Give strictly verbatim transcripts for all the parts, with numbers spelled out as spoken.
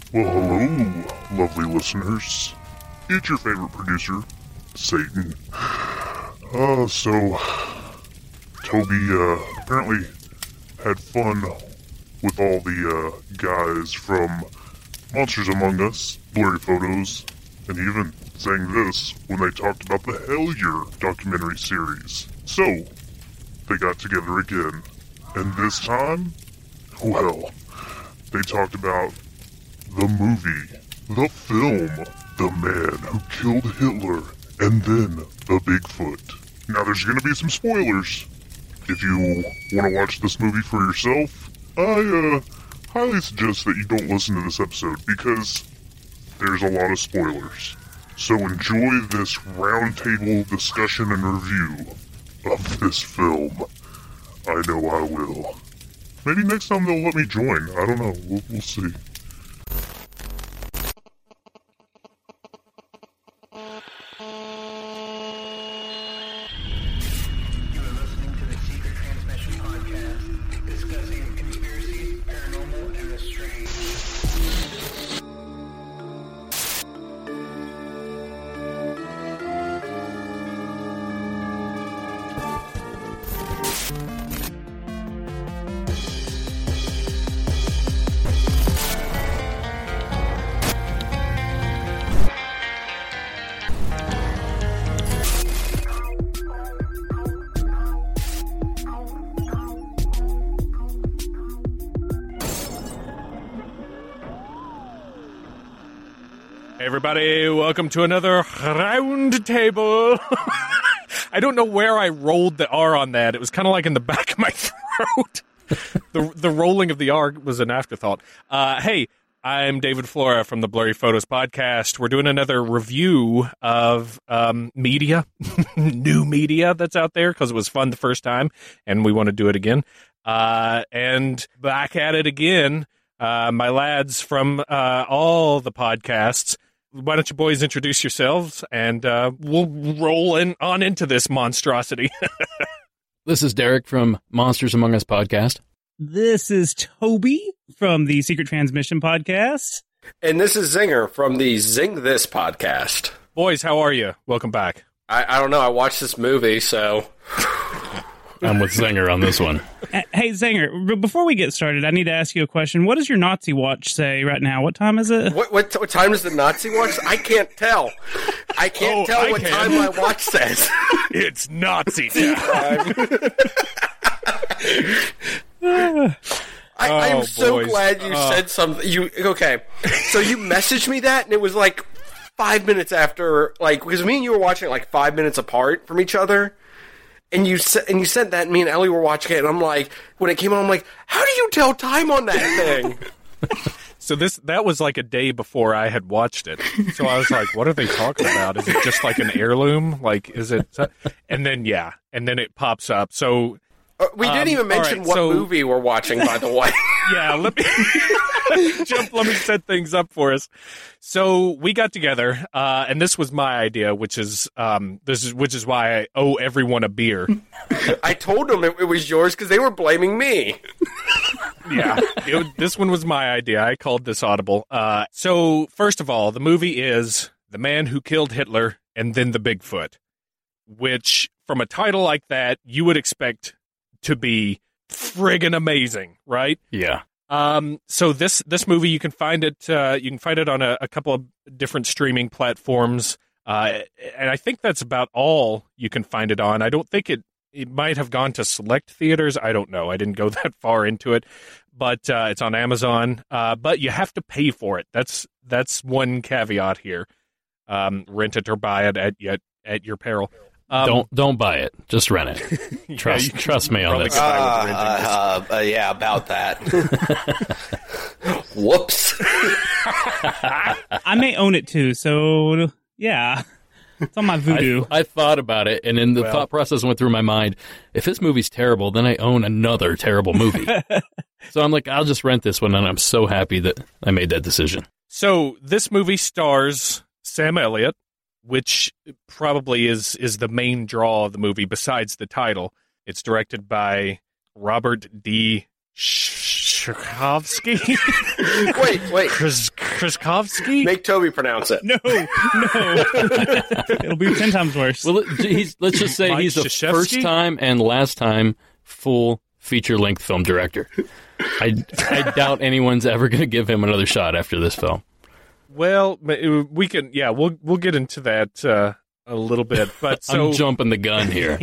Well, hello, lovely listeners. It's your favorite producer, Satan. Uh, so, Toby, uh, apparently had fun with all the, uh, guys from Monsters Among Us, Blurry Photos, and he even sang this when they talked about the Hellier documentary series. So, they got together again, and this time, well, they talked about the movie, the film, The Man Who Killed Hitler, and then the Bigfoot. Now there's going to be some spoilers. If you want to watch this movie for yourself, I uh, highly suggest that you don't listen to this episode because there's a lot of spoilers. So enjoy this roundtable discussion and review of this film. I know I will. Maybe next time they'll let me join. I don't know. We'll, we'll see. Everybody, welcome to another round table. I don't know where I rolled the R on that. It was kind of like in the back of my throat. the The rolling of the R was an afterthought. Uh, hey, I'm David Flora from the Blurry Photos podcast. We're doing another review of um, media, new media that's out there because it was fun the first time, and we want to do it again. Uh, and back at it again, uh, my lads from uh, all the podcasts. Why don't you boys introduce yourselves, and uh, we'll roll in, on into this monstrosity. This is Derek from Monsters Among Us podcast. This is Toby from the Secret Transmission podcast. And this is Zinger from the Zing This podcast. Boys, how are you? Welcome back. I, I don't know. I watched this movie, so... I'm with Zinger on this one. Hey, Zinger, before we get started, I need to ask you a question. What does your Nazi watch say right now? What time is it? What what, what time is the Nazi watch? I can't tell. I can't oh, tell I what can. time my watch says. It's Nazi time. I, I'm Oh, so boys. glad you Oh. said something. You okay? So you messaged me that, and it was like five minutes after, like because me and you were watching it like five minutes apart from each other. And you se- and you sent that, and me and Ellie were watching it, and I'm like, when it came on, I'm like, how do you tell time on that thing? So this that was like a day before I had watched it. So I was like, what are they talking about? Is it just like an heirloom? Like, is it? And then, yeah. And then it pops up. So... Uh, we didn't Um, even mention all right, what so- movie we're watching, by the way. Yeah, let me jump. Let me set things up for us. So we got together, uh, and this was my idea, which is um, this is which is why I owe everyone a beer. I told them it, it was yours because they were blaming me. Yeah, it, this one was my idea. I called this audible. Uh, so first of all, the movie is The Man Who Killed Hitler and Then the Bigfoot, which from a title like that you would expect to be friggin' amazing, right? Yeah. Um, so this this movie, you can find it. Uh, you can find it on a, a couple of different streaming platforms, uh, and I think that's about all you can find it on. I don't think it. It might have gone to select theaters. I don't know. I didn't go that far into it, but uh, it's on Amazon. Uh, but you have to pay for it. That's that's one caveat here. Um, rent it or buy it at at, at your peril. Um, don't don't buy it. Just rent it. Trust yeah, trust me on probably this. get by Uh, with renting this. uh, uh, yeah, about that. Whoops. I may own it too, so yeah. It's on my voodoo. I, I thought about it, and then the Well. thought process went through my mind. If this movie's terrible, then I own another terrible movie. So I'm like, I'll just rent this one, and I'm so happy that I made that decision. So this movie stars Sam Elliott, which probably is is the main draw of the movie besides the title. It's directed by Robert D. Sh- Krasinski? Wait, wait. Kras- Krasinski? Make Toby pronounce it. No, no. It'll be ten times worse. Well, he's, let's just say Mike he's the Krzyzewski? first time and last time full feature-length film director. I, I doubt anyone's ever going to give him another shot after this film. Well, we can, yeah, we'll we'll get into that uh, a little bit. But so I'm jumping the gun here.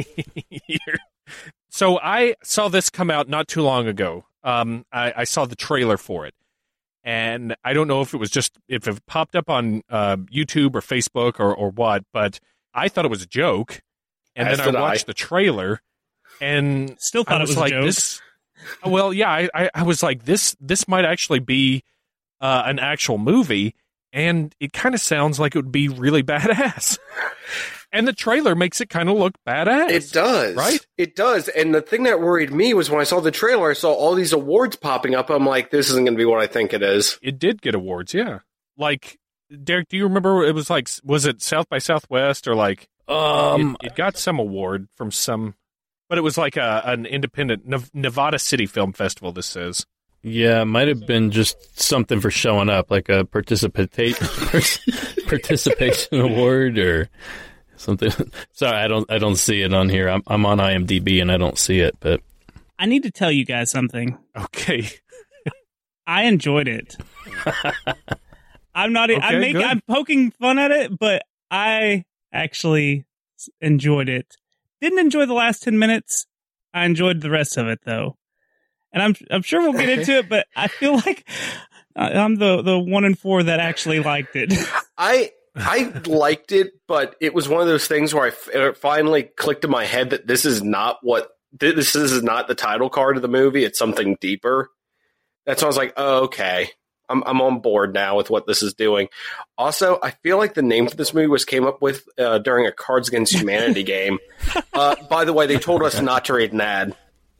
So I saw this come out not too long ago. Um, I, I saw the trailer for it, and I don't know if it was just if it popped up on uh, YouTube or Facebook or, or what, but I thought it was a joke, and As then I did I. watched the trailer, and Still thought I it was a like, joke. This, well, yeah, I, I, I was like, this this might actually be uh, an actual movie, and it kind of sounds like it would be really badass. And the trailer makes it kind of look badass. It does. Right? It does. And the thing that worried me was when I saw the trailer, I saw all these awards popping up. I'm like, this isn't going to be what I think it is. It did get awards, yeah. Like, Derek, do you remember? It was like, was it South by Southwest or like? Um, it, it got some award from some, but it was like a an independent Nev- Nevada City Film Festival. This says. Yeah, it might have been just something for showing up, like a participate participation award or something. Sorry, I don't I don't see it on here. I'm I'm on IMDb and I don't see it, but I need to tell you guys something. Okay. I enjoyed it. I'm not. Okay, I'm making. good. I'm poking fun at it, but I actually enjoyed it. Didn't enjoy the last ten minutes. I enjoyed the rest of it, though. And I'm I'm sure we'll get into it, but I feel like I'm the the one in four that actually liked it. I I liked it, but it was one of those things where I f- it finally clicked in my head that this is not what this is not the title card of the movie. It's something deeper. That's why I was like, oh, okay, I'm I'm on board now with what this is doing. Also, I feel like the name for this movie was came up with uh, during a Cards Against Humanity game. Uh, by the way, they told us not to read an ad.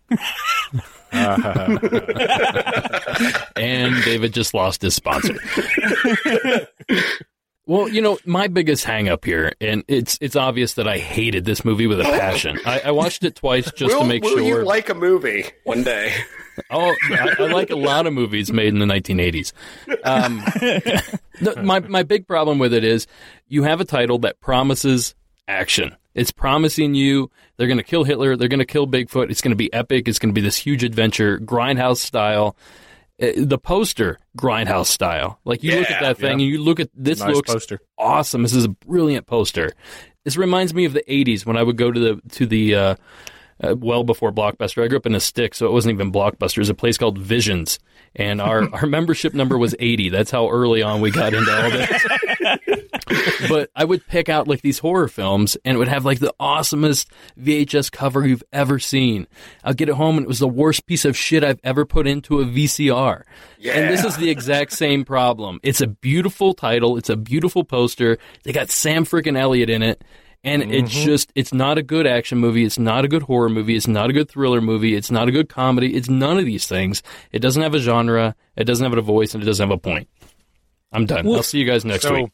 and David just lost his sponsor. Well, you know, my biggest hang up here, and it's it's obvious that I hated this movie with a passion. I, I watched it twice just will, to make will sure. you like a movie one day? Oh, I, I like a lot of movies made in the nineteen eighties. Um, no, my my big problem with it is you have a title that promises action. It's promising you they're going to kill Hitler, they're going to kill Bigfoot, it's going to be epic, it's going to be this huge adventure, Grindhouse style. Uh, the poster, Grindhouse style. Like, you Yeah, look at that thing, yeah. and you look at, this Nice looks poster. awesome. This is a brilliant poster. This reminds me of the eighties when I would go to the, to the, uh, uh, well before Blockbuster. I grew up in a stick, so it wasn't even Blockbuster. It was a place called Visions, and our, our membership number was eighty. That's how early on we got into all this. But I would pick out like these horror films, and it would have like the awesomest V H S cover you've ever seen. I'll get it home, and it was the worst piece of shit I've ever put into a V C R. Yeah. And this is the exact same problem. It's a beautiful title. It's a beautiful poster. They got Sam freaking Elliott in it. And it's just, it's not a good action movie. It's not a good horror movie. It's not a good thriller movie. It's not a good comedy. It's none of these things. It doesn't have a genre. It doesn't have a voice, and it doesn't have a point. I'm done. Well, I'll see you guys next so- week.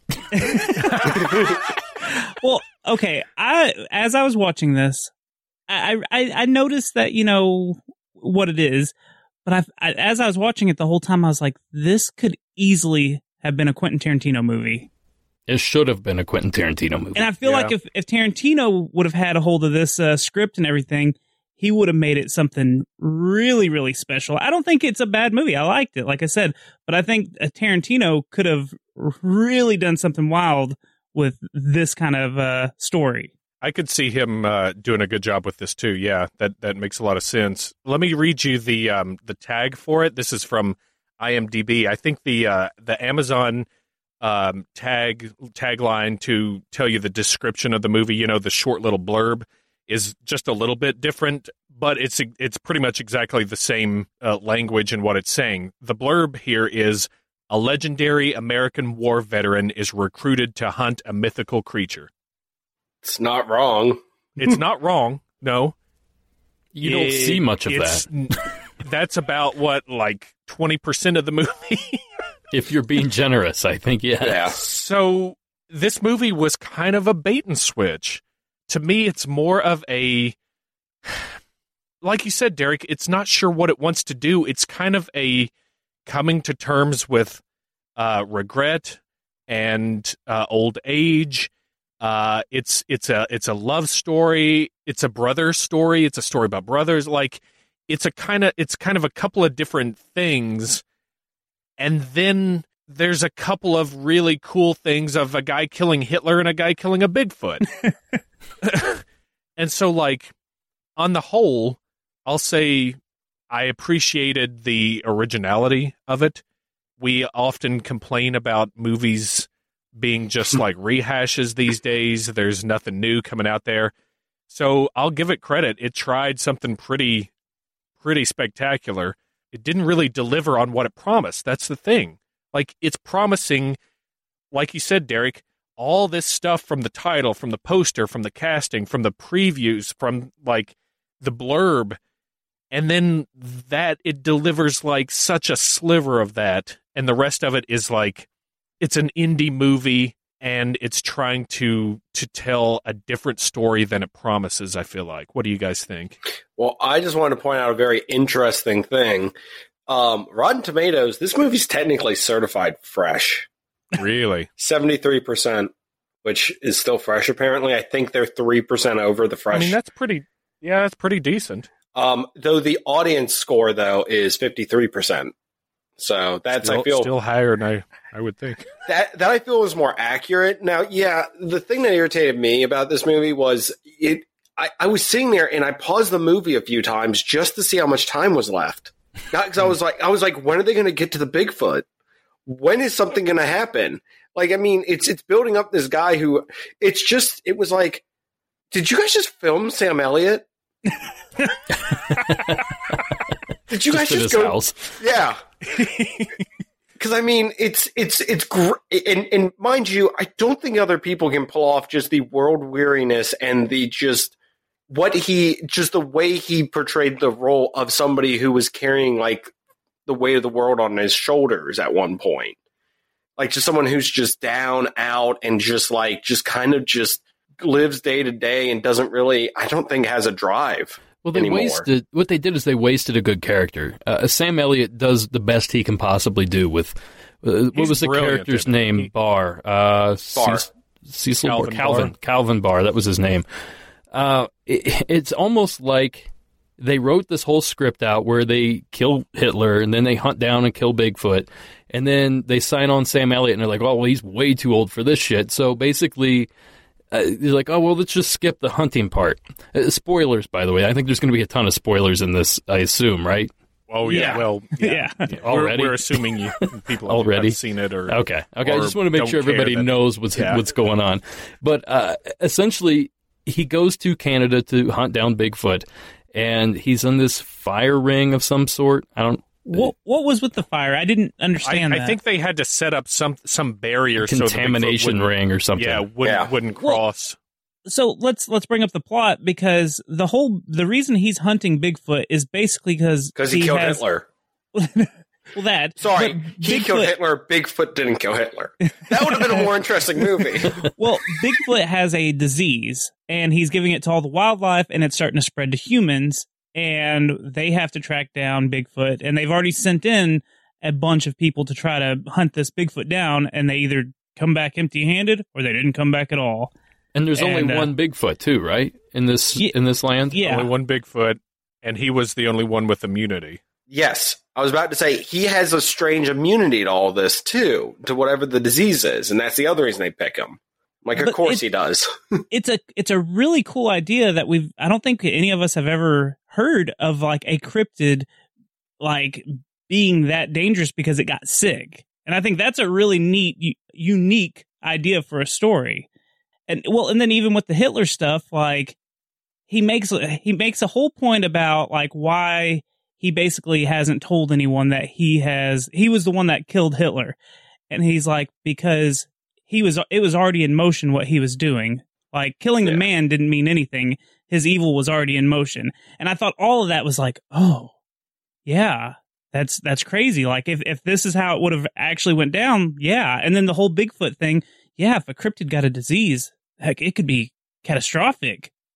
Well, okay. I as I was watching this, I I, I noticed that, you know what it is, but I've, I as I was watching it the whole time, I was like, this could easily have been a Quentin Tarantino movie. It should have been a Quentin Tarantino movie. And I feel Yeah. like if, if Tarantino would have had a hold of this uh, script and everything, he would have made it something really, really special. I don't think it's a bad movie. I liked it, like I said, but I think uh, Tarantino could have really done something wild with this kind of uh, story. I could see him uh, doing a good job with this too. Yeah, that that makes a lot of sense. Let me read you the um, the tag for it. This is from IMDb. I think the uh, the Amazon um, tag tagline to tell you the description of the movie, you know, the short little blurb, is just a little bit different, but it's it's pretty much exactly the same uh, language in what it's saying. The blurb here is: a legendary American war veteran is recruited to hunt a mythical creature. It's not wrong. It's not wrong. No. You don't It- see much of it's- that. That's about what, like twenty percent of the movie. If you're being generous, I think, yeah. Yeah. So this movie was kind of a bait and switch. To me, it's more of a like you said, Derek, it's not sure what it wants to do. It's kind of a coming to terms with uh, regret and uh, old age. Uh, it's it's a it's a love story. It's a brother story. It's a story about brothers. Like it's a kind of it's kind of a couple of different things, and then there's a couple of really cool things of a guy killing Hitler and a guy killing a Bigfoot. And so, like, on the whole, I'll say I appreciated the originality of it. We often complain about movies being just like rehashes these days. There's nothing new coming out there. So I'll give it credit. It tried something pretty, pretty spectacular. It didn't really deliver on what it promised. That's the thing. Like, it's promising, like you said, Derek, all this stuff from the title, from the poster, from the casting, from the previews, from, like, the blurb, and then that it delivers, like, such a sliver of that, and the rest of it is, like, it's an indie movie, and it's trying to to tell a different story than it promises, I feel like. What do you guys think? Well, I just wanted to point out a very interesting thing. Um, Rotten Tomatoes, this movie's technically certified fresh. Really? seventy-three percent, which is still fresh, apparently. I think they're three percent over the fresh. I mean, that's pretty, yeah, that's pretty decent. Um, though the audience score, though, is fifty-three percent. So that's, still, I feel... Still higher than I, I would think. That, that I feel is more accurate. Now, yeah, the thing that irritated me about this movie was it. I, I was sitting there and I paused the movie a few times just to see how much time was left. Because I was like, I was like, when are they going to get to the Bigfoot? When is something going to happen? Like, I mean, it's it's building up this guy who, it's just, it was like, did you guys just film Sam Elliott? Did you Just guys at just his go? house. Yeah. Because I mean, it's it's it's great, and and mind you, I don't think other people can pull off just the world weariness and the just what he just the way he portrayed the role of somebody who was carrying like the weight of the world on his shoulders at one point, like just someone who's just down, out, and just like just kind of just lives day to day and doesn't really, I don't think, has a drive. Well, they anymore. wasted, what they did is they wasted a good character. Uh, Sam Elliott does the best he can possibly do with, uh, what He's was the brilliant, character's isn't he? name? Barr. Uh, Barr. Ce- Cecil Calvin Barr. Calvin. Barr. Calvin Barr, that was his name. Uh, it, it's almost like they wrote this whole script out where they kill Hitler and then they hunt down and kill Bigfoot. And then they sign on Sam Elliott and they're like, oh, well, he's way too old for this shit. So basically, Uh, they're like, oh, well, let's just skip the hunting part. Uh, spoilers, by the way. I think there's going to be a ton of spoilers in this, I assume, right? Oh, yeah. Yeah. Well, yeah. Yeah. Yeah. Already? We're, we're assuming you people Already? have seen it. Or Okay. Okay. I or just want to make don't sure care everybody that- knows what's Yeah. what's going on. But uh, essentially, he goes to Canada to hunt down Bigfoot, and he's in this fire ring of some sort. I don't. What what was with the fire? I didn't I, understand I that. think they had to set up some some barrier so the Bigfoot Contamination wouldn't- ring or something. Yeah, wouldn't, Yeah. wouldn't Well, cross. So let's let's bring up the plot, because the whole the reason he's hunting Bigfoot is basically because Because he, killed has, Hitler. Well, that Sorry, but he killed Bigfoot- Hitler. Bigfoot didn't kill Hitler. That would have been a more interesting movie. Well, Bigfoot has a disease, and he's giving it to all the wildlife, and it's starting to spread to humans, and they have to track down Bigfoot, and they've already sent in a bunch of people to try to hunt this Bigfoot down, and they either come back empty-handed or they didn't come back at all. And there's only And, uh, one Bigfoot too, right? In this Ye- in this land. Yeah. Only one Bigfoot, and he was the only one with immunity. Yes, I was about to say he has a strange immunity to all this too, to whatever the disease is, and that's the other reason they pick him. Like, of But course it- he does. It's a it's a really cool idea that we've I don't think any of us have ever heard of, like a cryptid like being that dangerous because it got sick. And I think that's a really neat u- unique idea for a story. And well, and then even with the Hitler stuff, like he makes he makes a whole point about like why he basically hasn't told anyone that he has he was the one that killed Hitler. And he's like, because he was it was already in motion what he was doing. Like killing the Yeah. man didn't mean anything. His evil was already in motion. And I thought all of that was like, oh, yeah, that's that's crazy. Like if, if this is how it would have actually went down, yeah. And then the whole Bigfoot thing, yeah, if a cryptid got a disease, heck, it could be catastrophic.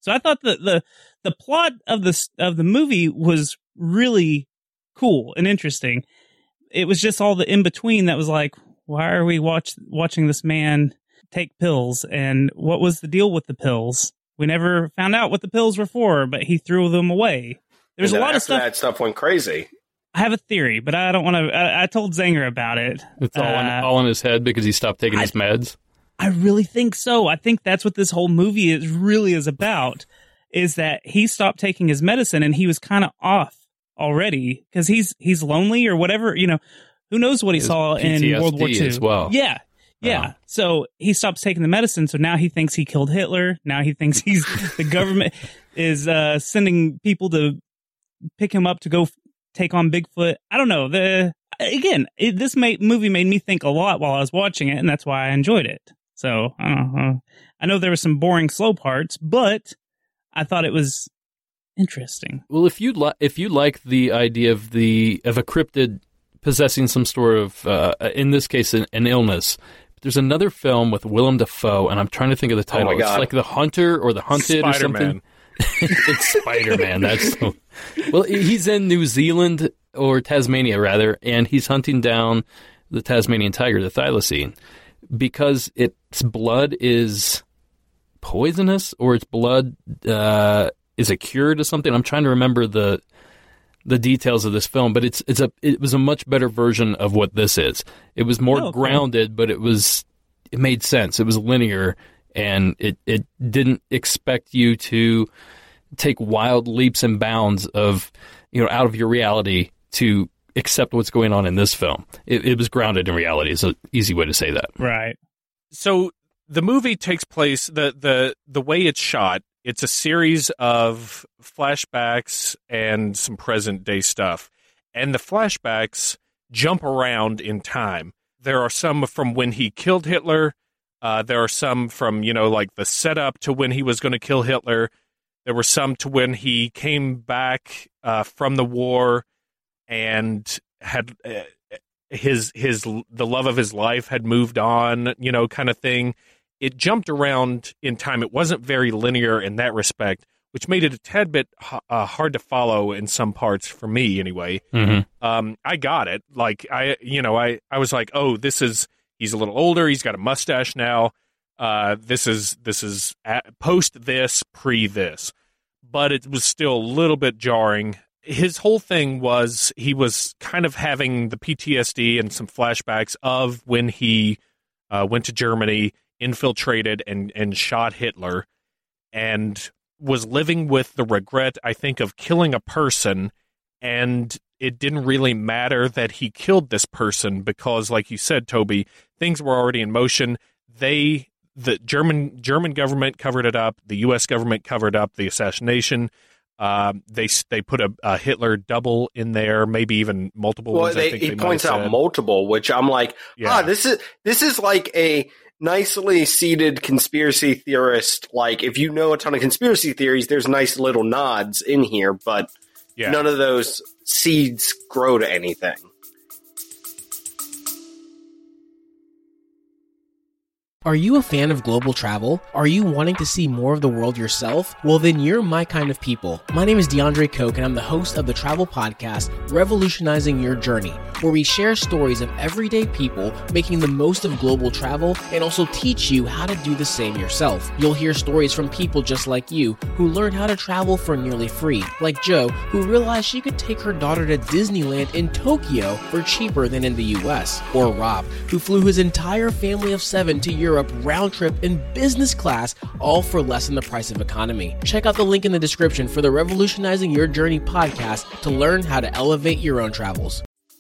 So I thought that the the plot of the of the movie was really cool and interesting. It was just all the in between that was like, why are we watch watching this man take pills, and what was the deal with the pills? We never found out what the pills were for, but he threw them away. There's a lot of stuff. That stuff went crazy. I have a theory, but I don't want to. I, I told Zanger about it. It's all, uh, in, all in his head because he stopped taking I, his meds. I really think so. I think that's what this whole movie is really is about. Is that he stopped taking his medicine and he was kind of off already because he's he's lonely or whatever. You know, who knows what he his saw P T S D in World War Two as well. Yeah. Yeah. Uh-huh. So he stops taking the medicine. So now he thinks he killed Hitler. Now he thinks he's the government is uh, sending people to pick him up to go f- take on Bigfoot. I don't know. The again, it, this made, movie made me think a lot while I was watching it, and that's why I enjoyed it. So I don't know. I know there were some boring, slow parts, but I thought it was interesting. Well, if you li- if you like the idea of the of a cryptid possessing some sort of, uh, in this case, an, an illness. There's another film with Willem Dafoe, and I'm trying to think of the title. Oh my God. It's like The Hunter or The Hunted or something. It's Spider-Man. That's so... Well, he's in New Zealand or Tasmania, rather, and he's hunting down the Tasmanian tiger, the thylacine, because its blood is poisonous or its blood uh, is a cure to something. I'm trying to remember the the details of this film, but it's it's a it was a much better version of what this is. It was more oh, grounded, cool. but it was it made sense. It was linear, and it, it didn't expect you to take wild leaps and bounds of you know out of your reality to accept what's going on in this film. It, it was grounded in reality. It's an easy way to say that. Right. So the movie takes place the the the way it's shot. It's a series of flashbacks and some present day stuff. And the flashbacks jump around in time. There are some from when he killed Hitler. Uh, there are some from, you know, like the setup to when he was going to kill Hitler. There were some to when he came back uh, from the war and had uh, his his the love of his life had moved on, you know, kind of thing. It jumped around in time. It wasn't very linear in that respect, which made it a tad bit uh, hard to follow in some parts for me, anyway. Mm-hmm. Um, I got it. Like I, you know, I, I was like, oh, this is he's a little older. He's got a mustache now. Uh, this is this is at, post this, pre this, but it was still a little bit jarring. His whole thing was he was kind of having the P T S D and some flashbacks of when he uh, went to Germany, infiltrated and, and shot Hitler, and was living with the regret, I think, of killing a person, and it didn't really matter that he killed this person because, like you said, Toby, things were already in motion. They, the German German government covered it up. The U S government covered up the assassination. Uh, they they put a, a Hitler double in there, maybe even multiple well, ones. They, I think he they points out said. multiple, which I'm like, Yeah. ah, this is this is like a nicely seated conspiracy theorist. Like, if you know a ton of conspiracy theories, there's nice little nods in here, but Yeah. none of those seeds grow to anything. Are you a fan of global travel? Are you wanting to see more of the world yourself? Well, then you're my kind of people. My name is DeAndre Koch, and I'm the host of the travel podcast, Revolutionizing Your Journey, where we share stories of everyday people making the most of global travel and also teach you how to do the same yourself. You'll hear stories from people just like you who learned how to travel for nearly free, like Jo, who realized she could take her daughter to Disneyland in Tokyo for cheaper than in the U S, or Rob, who flew his entire family of seven to Europe round trip in business class, all for less than the price of economy. Check out the link in the description for the Revolutionizing Your Journey podcast to learn how to elevate your own travels.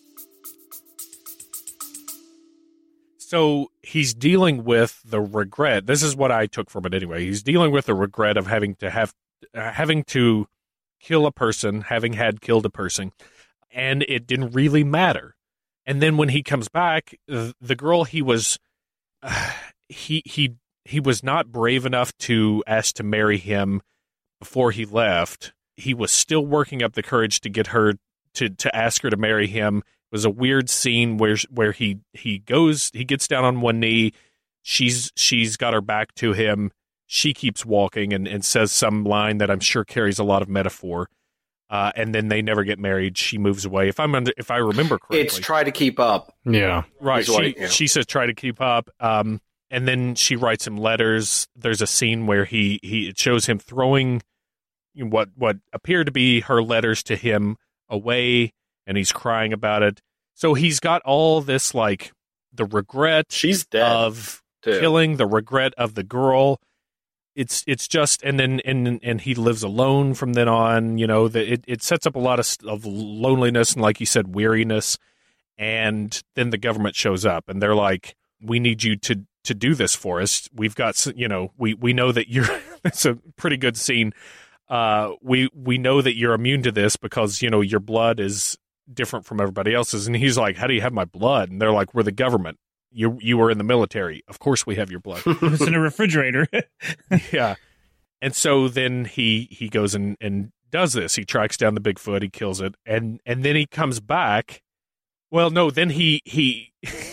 So he's dealing with the regret. This is what I took from it anyway. He's dealing with the regret of having to have uh, having to kill a person, having had killed a person, and it didn't really matter. And then when he comes back, the, the girl he was uh, he he he was not brave enough to ask to marry him before he left. He was still working up the courage to get her to to ask her to marry him. It was a weird scene where where he he goes he gets down on one knee. She's she's got her back to him. she keeps walking and, and says some line that I'm sure carries a lot of metaphor. Uh, and then they never get married. She moves away. If I'm under, if I remember correctly, It's try to keep up. Yeah. right. is what She it- yeah. she says try to keep up. Um, and then she writes him letters. There's a scene where he he it shows him throwing what what appear to be her letters to him away, and he's crying about it. So he's got all this like the regret She's dead of too. killing, the regret of the girl. It's it's just and then and and he lives alone from then on. You know that it, it sets up a lot of of loneliness and, like you said, weariness. And then the government shows up and they're like, "We need you to to do this for us. We've got s- you know we we know that you're." It's a pretty good scene. Uh, we we know that you're immune to this because you know your blood is different from everybody else's. And he's like, "How do you have my blood?" And they're like, "We're the government. You you were in the military. Of course we have your blood." It's in a refrigerator. Yeah. And so then he he goes and, and does this. He tracks down the Bigfoot, he kills it, and and then he comes back. Well, no, then he he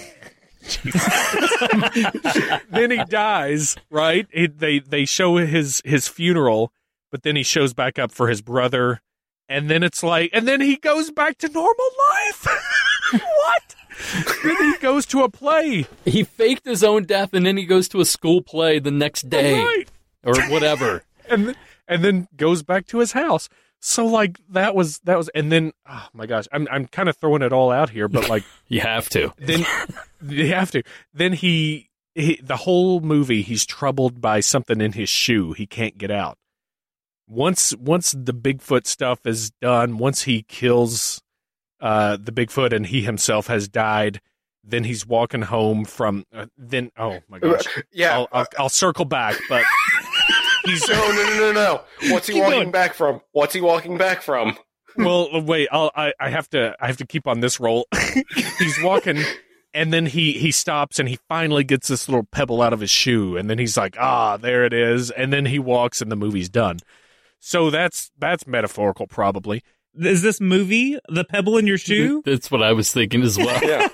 then he dies, right? He, they they show his his funeral, but then he shows back up for his brother, and then it's like and then he goes back to normal life. What? Then he goes to a play. He faked his own death, and then he goes to a school play the next day Right. or whatever. and th- and then goes back to his house. So like that was that was and then oh my gosh, I'm I'm kind of throwing it all out here, but like You have to. then you have to. Then he, he the whole movie he's troubled by something in his shoe. He can't get out. Once once the Bigfoot stuff is done, once he kills uh, the Bigfoot and he himself has died, then he's walking home from uh, then oh my gosh. Yeah. I'll, I'll I'll circle back, but he's No, no, no, no, no. What's he Keep walking going. back from? What's he walking back from? well wait I'll, I I have to I have to keep on this roll. He's walking and then he he stops and he finally gets this little pebble out of his shoe and then he's like, ah, there it is, and then he walks and the movie's done. So that's that's metaphorical probably. Is this movie the pebble in your shoe? That's what I was thinking as well. Yeah.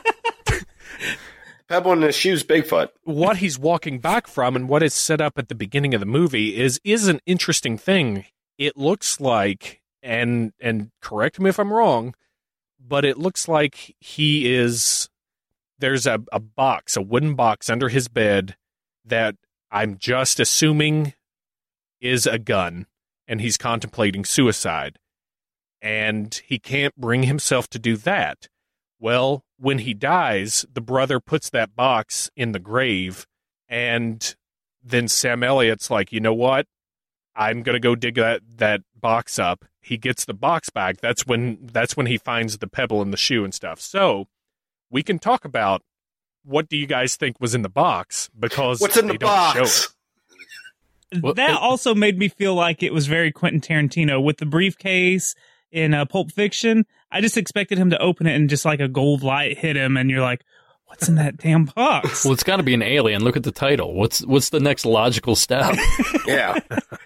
Pebble in his shoes, Bigfoot. What he's walking back from and what is set up at the beginning of the movie is is an interesting thing. It looks like, and and correct me if I'm wrong, but it looks like he is there's a, a box, a wooden box under his bed that I'm just assuming is a gun, and he's contemplating suicide. And he can't bring himself to do that. Well, when he dies, the brother puts that box in the grave, and then Sam Elliott's like, you know what? I'm gonna go dig that, that box up. He gets the box back. That's when that's when he finds the pebble in the shoe and stuff. So we can talk about what do you guys think was in the box, because What's in they the don't show box? it. Well, that it- also made me feel like it was very Quentin Tarantino with the briefcase in uh, Pulp Fiction. I just expected him to open it and just like a gold light hit him, and you're like, "What's in that damn box?" Well, it's got to be an alien. Look at the title. What's what's the next logical step? Yeah.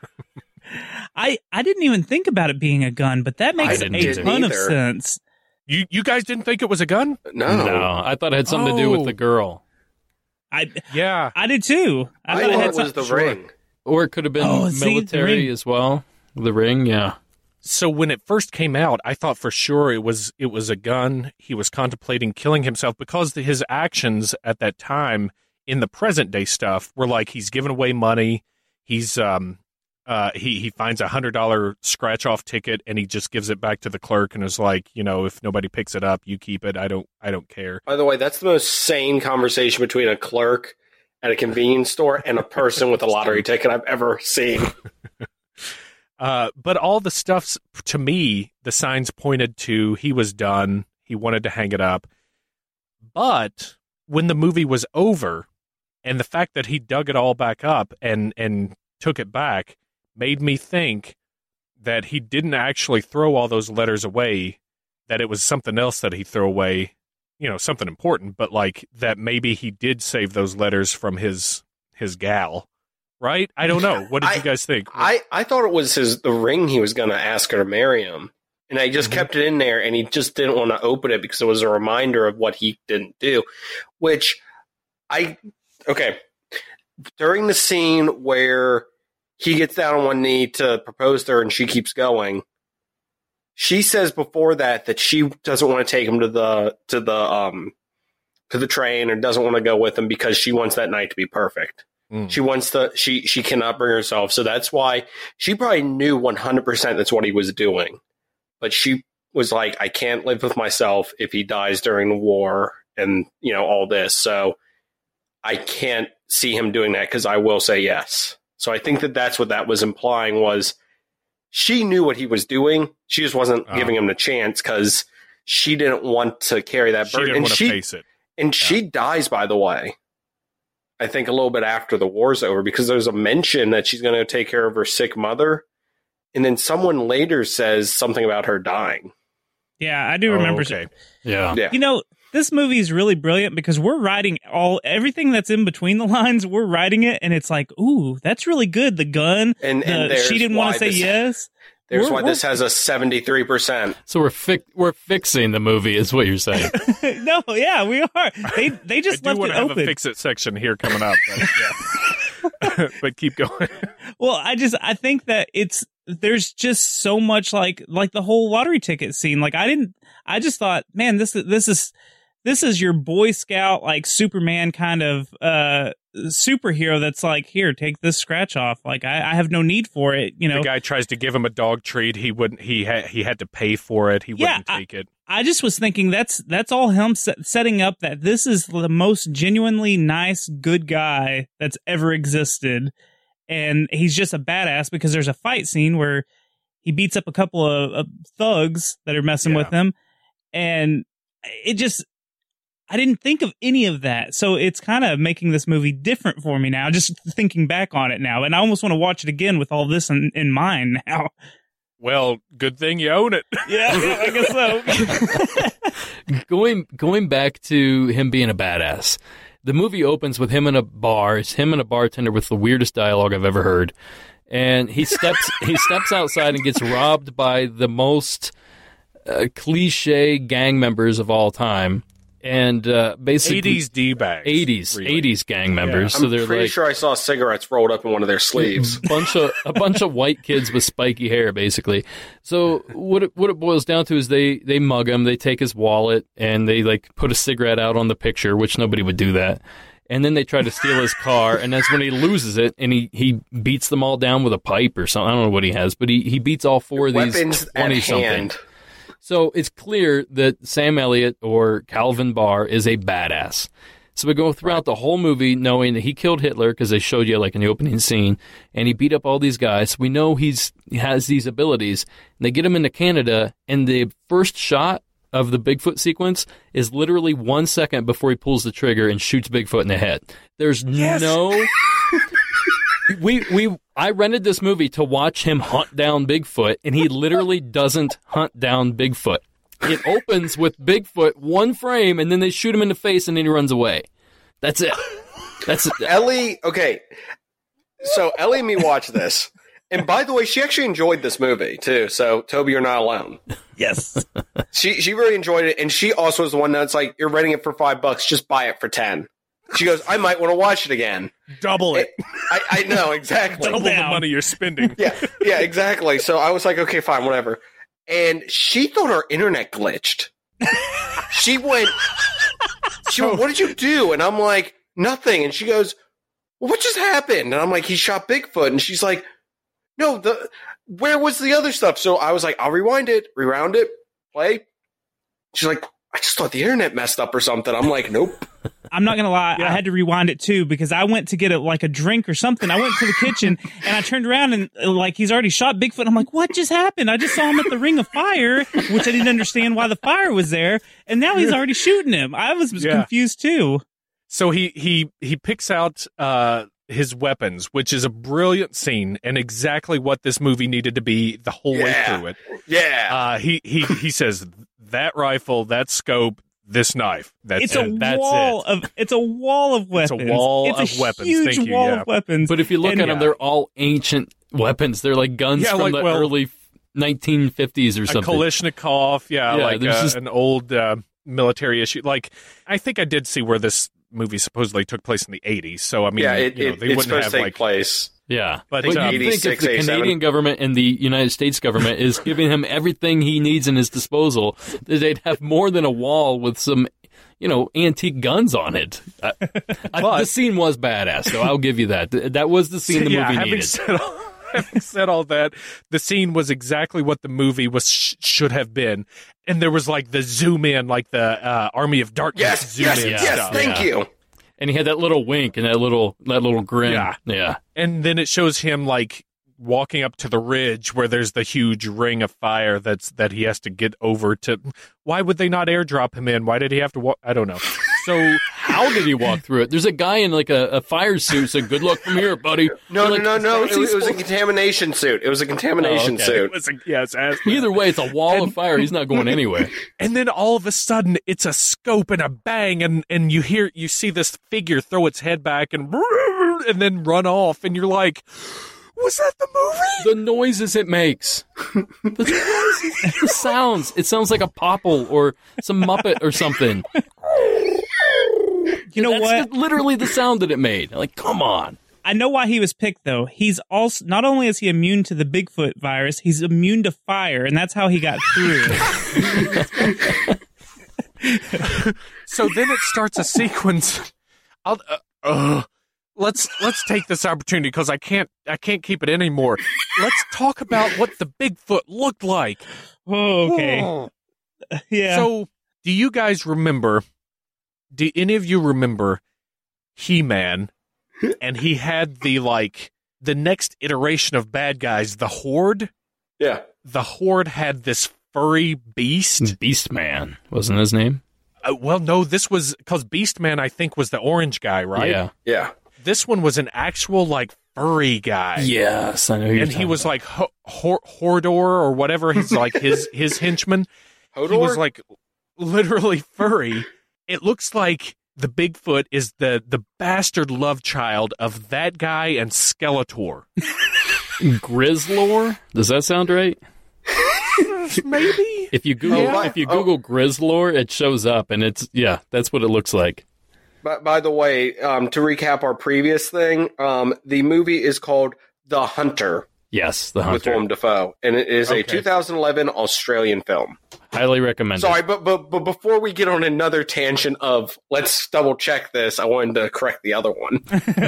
I I didn't even think about it being a gun, but that makes didn't a either. ton of Either. sense. You you guys didn't think it was a gun? No. No, I thought it had something to do with Oh. the girl, I Yeah. I did too. I, I thought it thought had it was some- the Sure. ring. or it could have been Oh, see, the military ring. as well. The ring, yeah. So when it first came out, I thought for sure it was it was a gun. He was contemplating killing himself because the, his actions at that time in the present day stuff were like he's giving away money. He's um uh he he finds a hundred dollar scratch off ticket and he just gives it back to the clerk and is like, you know, if nobody picks it up, you keep it. I don't I don't care. By the way, that's the most sane conversation between a clerk at a convenience store and a person with a lottery ticket I've ever seen. Uh, but all the stuff's, to me, the signs pointed to he was done. He wanted to hang it up. But when the movie was over, and the fact that he dug it all back up and, and took it back made me think that he didn't actually throw all those letters away, that it was something else that he threw away, you know, something important, but like that maybe he did save those letters from his his gal. Right? I don't know. What did I- you guys think? I, I thought it was his the ring he was going to ask her to marry him. And I just Mhm. kept it in there, and he just didn't want to open it because it was a reminder of what he didn't do. Which I, okay, during the scene where he gets down on one knee to propose to her and she keeps going, she says before that that she doesn't want to take him to the to the um to the train or doesn't want to go with him because she wants that night to be perfect. Mm. She wants to she she cannot bring herself, so that's why she probably knew one hundred percent that's what he was doing. But she was like, I can't live with myself if he dies during the war and, you know, all this. So I can't see him doing that because I will say yes. So I think that that's what that was implying was she knew what he was doing. She just wasn't oh. giving him the chance because she didn't want to carry that burden. She didn't and want she, to face it. And yeah. she dies, by the way, I think a little bit after the war's over because there's a mention that she's going to take care of her sick mother. And then someone later says something about her dying. Yeah, I do remember. Oh, okay. Yeah. yeah. You know, this movie is really brilliant because we're writing all everything that's in between the lines. We're writing it, and it's like, ooh, that's really good. The gun, and, the, and she didn't want to say this, yes. There's we're, why we're, this has a seventy-three percent. So we're fi- we're fixing the movie, is what you're saying. No, yeah, we are. They they just I left do it want to have open. a fix it section here coming up, but, yeah. But keep going. Well, I just I think that it's there's just so much like like the whole lottery ticket scene. Like I didn't I just thought, man, this is this is this is your Boy Scout like Superman kind of uh superhero that's like, here, take this scratch off. Like I, I have no need for it. You know, the guy tries to give him a dog treat. He wouldn't. He had he had to pay for it. He Yeah, wouldn't take I, it. I just was thinking that's that's all him set, setting up that this is the most genuinely nice, good guy that's ever existed. And he's just a badass because there's a fight scene where he beats up a couple of, of thugs that are messing Yeah. with him. And it just, I didn't think of any of that. So it's kind of making this movie different for me now, just thinking back on it now. And I almost want to watch it again with all this in, in mind now. Well, good thing you own it. Yeah, I guess so. going going back to him being a badass. The movie opens with him in a bar. It's him and a bartender with the weirdest dialogue I've ever heard. And he steps he steps outside and gets robbed by the most uh, cliche gang members of all time. And uh, basically eighties D-bags. eighties, really. eighties gang members. I'm So they're pretty like sure I saw cigarettes rolled up in one of their sleeves. bunch of a bunch of white kids with spiky hair, basically. So what it, what it boils down to is they they mug him, they take his wallet, and they like put a cigarette out on the picture, which nobody would do that. And then they try to steal his car, and that's when he loses it, and he, he beats them all down with a pipe or something. I don't know what he has, but he, he beats all four of these Weapons at twenty something. hand. So it's clear that Sam Elliott or Calvin Barr is a badass. So we go throughout the whole movie knowing that he killed Hitler because they showed you like in the opening scene, and he beat up all these guys. So we know he's he has these abilities. And they get him into Canada, and the first shot of the Bigfoot sequence is literally one second before he pulls the trigger and shoots Bigfoot in the head. There's Yes. no... We we I rented this movie to watch him hunt down Bigfoot, and he literally doesn't hunt down Bigfoot. It opens with Bigfoot one frame, and then they shoot him in the face, and then he runs away. That's it. That's it. Ellie, okay. So Ellie and me watched this. And by the way, she actually enjoyed this movie too. So Toby, you're not alone. Yes. She she really enjoyed it, and she also was the one that's like, you're renting it for five bucks, just buy it for ten. She goes, I might want to watch it again. Double it. I, I know, exactly. Double the down. money you're spending. Yeah, yeah, exactly. So I was like, okay, fine, whatever. And she thought her internet glitched. She went, she went, what did you do? And I'm like, nothing. And she goes, well, what just happened? And I'm like, he shot Bigfoot. And she's like, no, the where was the other stuff? So I was like, I'll rewind it, rewound it, play. She's like, I just thought the internet messed up or something. I'm like, nope. I'm not gonna lie, Yeah. I had to rewind it too because I went to get a, like a drink or something. I went to the kitchen and I turned around and uh, like he's already shot Bigfoot. I'm like, what just happened? I just saw him at the Ring of Fire, which I didn't understand why the fire was there, and now he's already shooting him. I was, was Yeah. confused too. So he he he picks out uh, his weapons, which is a brilliant scene and exactly what this movie needed to be the whole way Yeah. through it. Yeah. Uh, he he he says that rifle, that scope, this knife. That's It's a it. That's wall it. of it's a wall of It's a weapons. wall It's a of weapons. Huge Thank you, wall yeah. of weapons. But if you look And- at them, they're all ancient weapons. They're like guns Yeah, from like, the well, early nineteen fifties or A something. Kalashnikov, yeah, Yeah, like there's uh, just- an old uh, military issue. Like I think I did see where this movie supposedly took place in the eighties. So I mean, yeah, it, you know, it, they it's wouldn't supposed have to take like. place. Yeah, But, but uh, you think if eighty-six, the eighty-seven Canadian government and the United States government is giving him everything he needs in his disposal, that they'd have more than a wall with some, you know, antique guns on it. I, I, But- the scene was badass, though. I'll give you that. Th- That was the scene the yeah, movie having needed. said, all, having said all that, the scene was exactly what the movie was sh- should have been, and there was like the zoom in, like the uh, Army of Darkness Yes, zoom yes, in yes. stuff. Thank Yeah. you. And he had that little wink and that little that little grin. Yeah. yeah. And then it shows him like walking up to the ridge where there's the huge ring of fire that's that he has to get over to. Why would they not airdrop him in? Why did he have to walk? I don't know. So How did he walk through it? There's a guy in like a, a fire suit saying, "Good luck from here, buddy." No, You're no, like, no, no. "Is It, he was- it was a supposed-" contamination suit. It was a contamination Oh, okay. suit. it was a, yes, as, Either way, it's a wall of fire. He's not going anywhere. and then all of a sudden it's a scope and a bang, and and you hear you see this figure throw its head back and and then run off, and you're like, was that the movie? The noises it makes. The, noises, the sounds. It sounds like a popple or some Muppet or something. You know That's what? the- literally the sound that it made. Like, come on. I know why he was picked, though. He's also not only is he immune to the Bigfoot virus, he's immune to fire, and that's how he got through it. So then it starts a sequence. I'll, uh, uh, let's let's take this opportunity because I can't I can't keep it anymore. Let's talk about what the Bigfoot looked like. Oh, okay. Yeah. So, do you guys remember? Do any of you remember He-Man? And he had the like the next iteration of bad guys, the Horde. Yeah. The Horde had this furry beast. Beast Man wasn't his name? Uh, well, no, this was because Beastman, I think, was the orange guy, right? Yeah. Yeah. This one was an actual like furry guy. Yes, I know. Who you're And he talking was about. like Ho- Hor- Hordor or whatever. He's like his his henchman. Hodor? He was like literally furry. It looks like the Bigfoot is the the bastard love child of that guy and Skeletor. Grizzlor. Does that sound right? Maybe. If you Google Yeah. if you Oh. Google Grizzlor, it shows up, and it's yeah, that's what it looks like. By, by the way, um, to recap our previous thing, um, the movie is called The Hunter, Yes, the with Hunter. Willem Dafoe, and it is a Okay. two thousand eleven Australian film. Highly recommended. Sorry, but, but but before we get on another tangent of let's double check this, I wanted to correct the other one.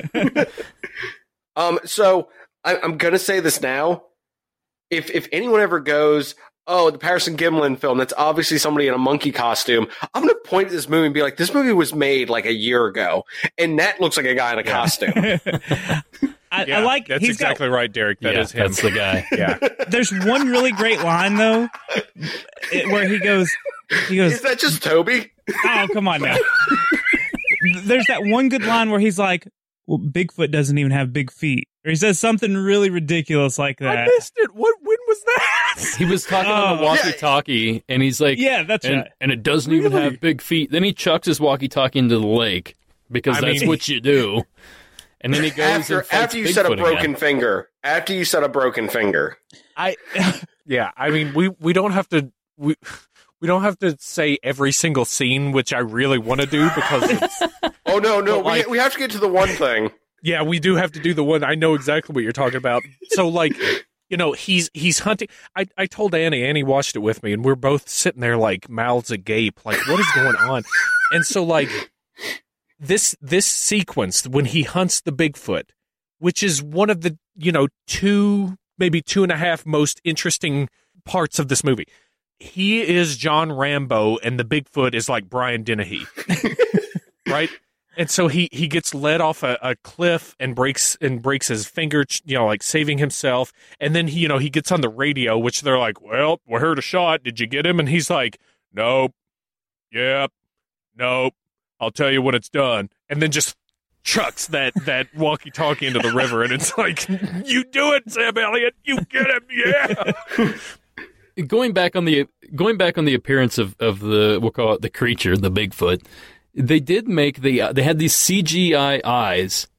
um, so I, I'm gonna say this now. If if anyone ever goes, oh, the Patterson Gimlin film, that's obviously somebody in a monkey costume, I'm gonna point at this movie and be like, this movie was made like a year ago, and that looks like a guy in a costume. I, Yeah, I like that's he's exactly right, Derek. That yeah, is him. that's the guy. Yeah. got there's one really great line though it- where he goes he goes Is that just Toby? oh come on now. There's that one good line where he's like, well, Bigfoot doesn't even have big feet, or he says something really ridiculous like I that. missed it. What? When was that? He was talking on the Oh. walkie-talkie, and he's like, Yeah, that's and, right. and it doesn't even Really? have big feet. Then he chucks his walkie-talkie into the lake because I that's mean- what you do. And then he goes After and fights after you said a Bigfoot broken again. finger. After you said a broken finger. I. Yeah. I mean, we we don't have to we. We don't have to say every single scene, which I really want to do because it's, Oh no, no, But, like- we we have to get to the one thing. yeah, we do have to do the one. I know exactly what you're talking about. So, like, you know, he's he's hunting. I, I told Annie. Annie watched it with me, and we're both sitting there like mouths agape, like, what is going on? And so, like, this this sequence when he hunts the Bigfoot, which is one of the you know two maybe two and a half most interesting parts of this movie. He is John Rambo, and the Bigfoot is like Brian Dennehy, right? And so he, he gets led off a, a cliff and breaks and breaks his finger, you know, like saving himself. And then he, you know, he gets on the radio, which they're like, "Well, we heard a shot. Did you get him?" And he's like, "Nope, yep, nope. I'll tell you when it's done." And then just chucks that that walkie-talkie into the river, and it's like, "You do it, Sam Elliott. You get him, yeah." Going back on the going back on the appearance of, of the we'll call it the creature, the Bigfoot, they did make the uh, they had these C G I eyes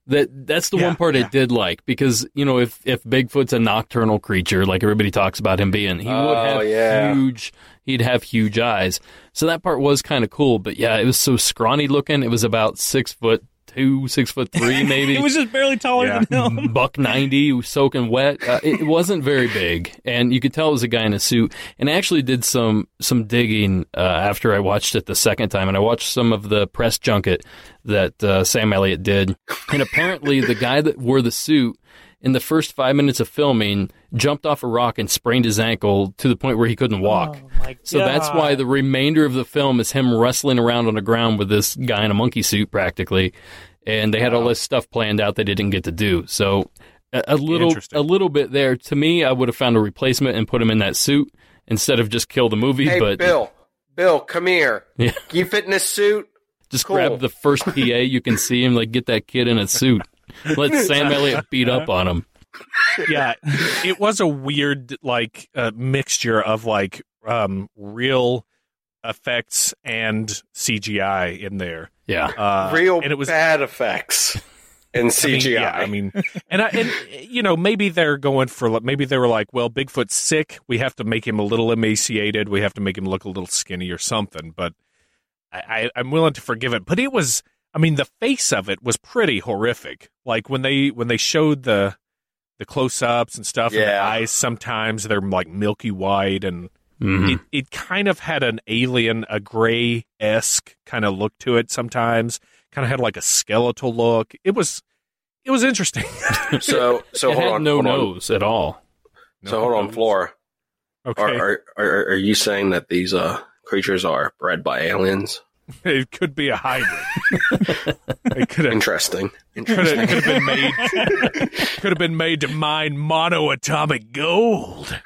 That that's the Yeah, one part yeah. I did like, because, you know, if if Bigfoot's a nocturnal creature like everybody talks about him being, he would Oh, have yeah. huge he'd have huge eyes. So that part was kind of cool, but yeah, it was so scrawny looking. It was about six foot two, six foot three, maybe. It was just barely taller Yeah. than him. Buck ninety, soaking wet. Uh, it, it wasn't very big, and you could tell it was a guy in a suit. And I actually did some some digging uh, after I watched it the second time, and I watched some of the press junket that uh, Sam Elliott did. And apparently, the guy that wore the suit in the first five minutes of filming jumped off a rock and sprained his ankle to the point where he couldn't walk. Oh, my So that's God. why the remainder of the film is him wrestling around on the ground with this guy in a monkey suit, practically. And they had all this stuff planned out they didn't get to do. So a, a little, Interesting. a little bit there. To me, I would have found a replacement and put him in that suit instead of just kill the movie. Hey, but Bill. Bill, come here. Yeah. Can you fit in this suit? just cool. grab the first P A you can see him, like get that kid in a suit. Let Sam Elliott beat up on him. Yeah, it was a weird like uh, mixture of like um, real effects and C G I in there. Yeah. Uh, Real and it was bad effects and C G I. I mean, yeah, I mean, and I, and you know, maybe they're going for like, maybe they were like, well, Bigfoot's sick. We have to make him a little emaciated. We have to make him look a little skinny or something. But I, I, I'm willing to forgive it. But it was, I mean, the face of it was pretty horrific. Like when they when they showed the the close ups and stuff, and the Yeah. eyes sometimes they're like milky white and. Mhm. It it kind of had an alien, a gray esque kind of look to it. Sometimes, kind of had like a skeletal look. It was, it was interesting. so so it hold had on. no hold on. nose at all. So hold on, Flora. Okay, Are, are are are you saying that these uh creatures are bred by aliens? it could be a hybrid. It could have Interesting. could Interesting. have been made could have been made to mine monoatomic gold.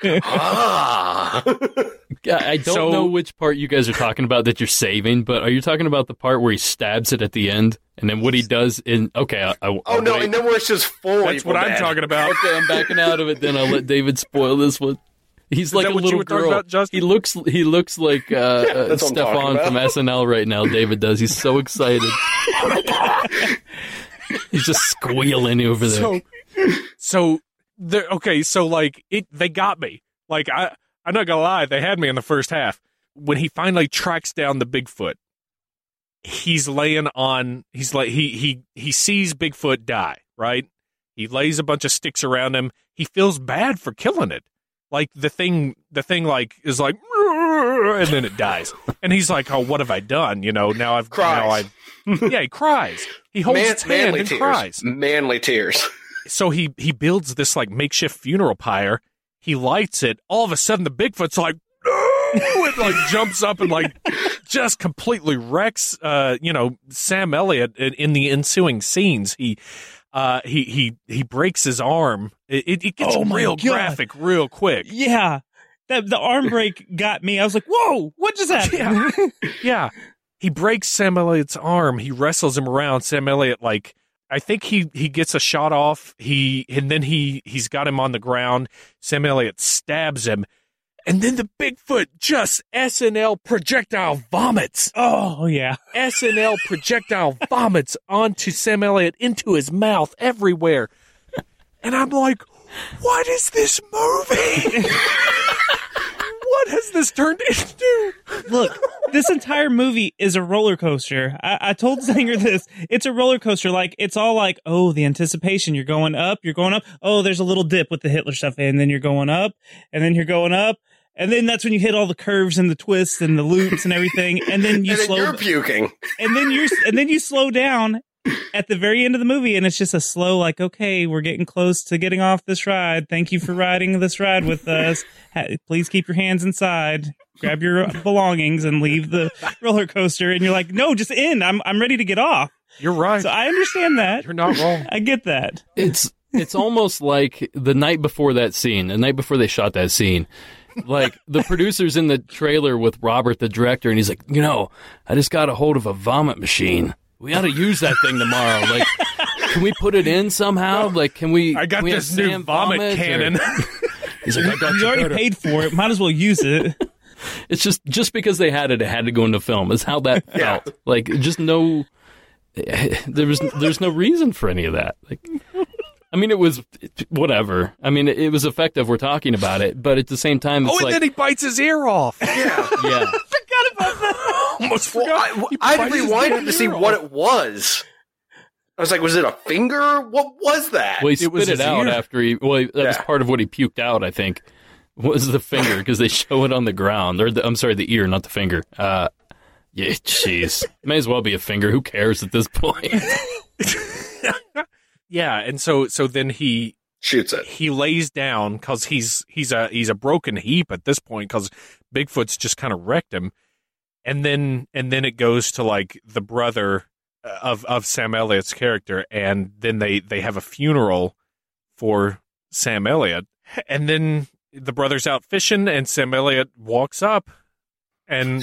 ah. Yeah, I don't So- know which part you guys are talking about that you're saving, but are you talking about the part where he stabs it at the end, and then what he does in? Okay, I, I, Oh no! wait. And then where it's just full. That's what I'm talking about. Okay, I'm backing out of it. Then I'll let David spoil this one. He's like that a what you little were talking girl. about, Justin? He looks he looks like uh, uh, that's what I'm talking Stefan about. from S N L right now. David does. He's so excited. He's just squealing over there. So, so the okay, so like it, they got me. Like I, I'm not gonna lie, they had me in the first half. When he finally tracks down the Bigfoot, he's laying on. He's like he he he sees Bigfoot die. Right? He lays a bunch of sticks around him. He feels bad for killing it. Like the thing, the thing like is like, and then it dies. And he's like, "Oh, what have I done? You know, now I've Cries. Now I, yeah, he cries. He holds Man, its hand manly and tears. cries. Manly tears. So he he builds this like makeshift funeral pyre. He lights it. All of a sudden, the Bigfoot's like, no! It like jumps up and like just completely wrecks. Uh, you know, Sam Elliott in, in the ensuing scenes. He. Uh, he he he breaks his arm. It, it, it gets Oh my real God. graphic, real quick. Yeah. That the arm break got me. I was like, "Whoa, what just happened?" Yeah, he breaks Sam Elliott's arm. He wrestles him around. Sam Elliott, like, I think he he gets a shot off. He and then he he's got him on the ground. Sam Elliott stabs him, and then the Bigfoot just S N L projectile vomits. Oh yeah. S N L projectile vomits onto Sam Elliott, into his mouth, everywhere. And I'm like, what is this movie? What has this turned into? Look, this entire movie is a roller coaster. I, I told Zanger this. It's a roller coaster. Like, it's all like, oh, the anticipation. You're going up, you're going up. Oh, there's a little dip with the Hitler stuff. And then you're going up, and then you're going up. And then that's when you hit all the curves and the twists and the loops and everything. And then you and then slow you're puking. and then you're and then you slow down at the very end of the movie, and it's just a slow, like, okay, we're getting close to getting off this ride. Thank you for riding this ride with us. Ha- Please keep your hands inside. Grab your belongings and leave the roller coaster. And you're like, no, just end. I'm I'm ready to get off. You're right. So I understand that. You're not wrong. I get that. It's it's almost like the night before that scene, the night before they shot that scene. Like the producer's in the trailer with Robert, the director, and he's like, you know, I just got a hold of a vomit machine. We ought to use that thing tomorrow. Like, can we put it in somehow? Like, can we? I got can we this have new Sam vomit vomit, or- cannon. He's like, I got You you already better. paid for it. Might as well use it. It's just just because they had it, it had to go into film. Is how that Yeah. felt. Like, just no there was there's no reason for any of that. Like, I mean, it was whatever. I mean, it, it was effective. We're talking about it, but at the same time, it's oh, and like, then he bites his ear off. Yeah. yeah. Forgot about that. Almost Well, forgot. I, He I bites his rewinded damn to see ear what off. it was. I was like, was it a finger? What was that? Well, he It was spit it his out ear. after he. Well, that was Yeah. part of what he puked out. I think was the finger because they show it on the ground. Or the, I'm sorry, the ear, not the finger. Uh, yeah, jeez, may as well be a finger. Who cares at this point? Yeah, and so so then he Shoots it. he lays down because he's he's a he's a broken heap at this point because Bigfoot's just kind of wrecked him, and then and then it goes to like the brother of of Sam Elliott's character, and then they they have a funeral for Sam Elliott, and then the brother's out fishing, and Sam Elliott walks up, and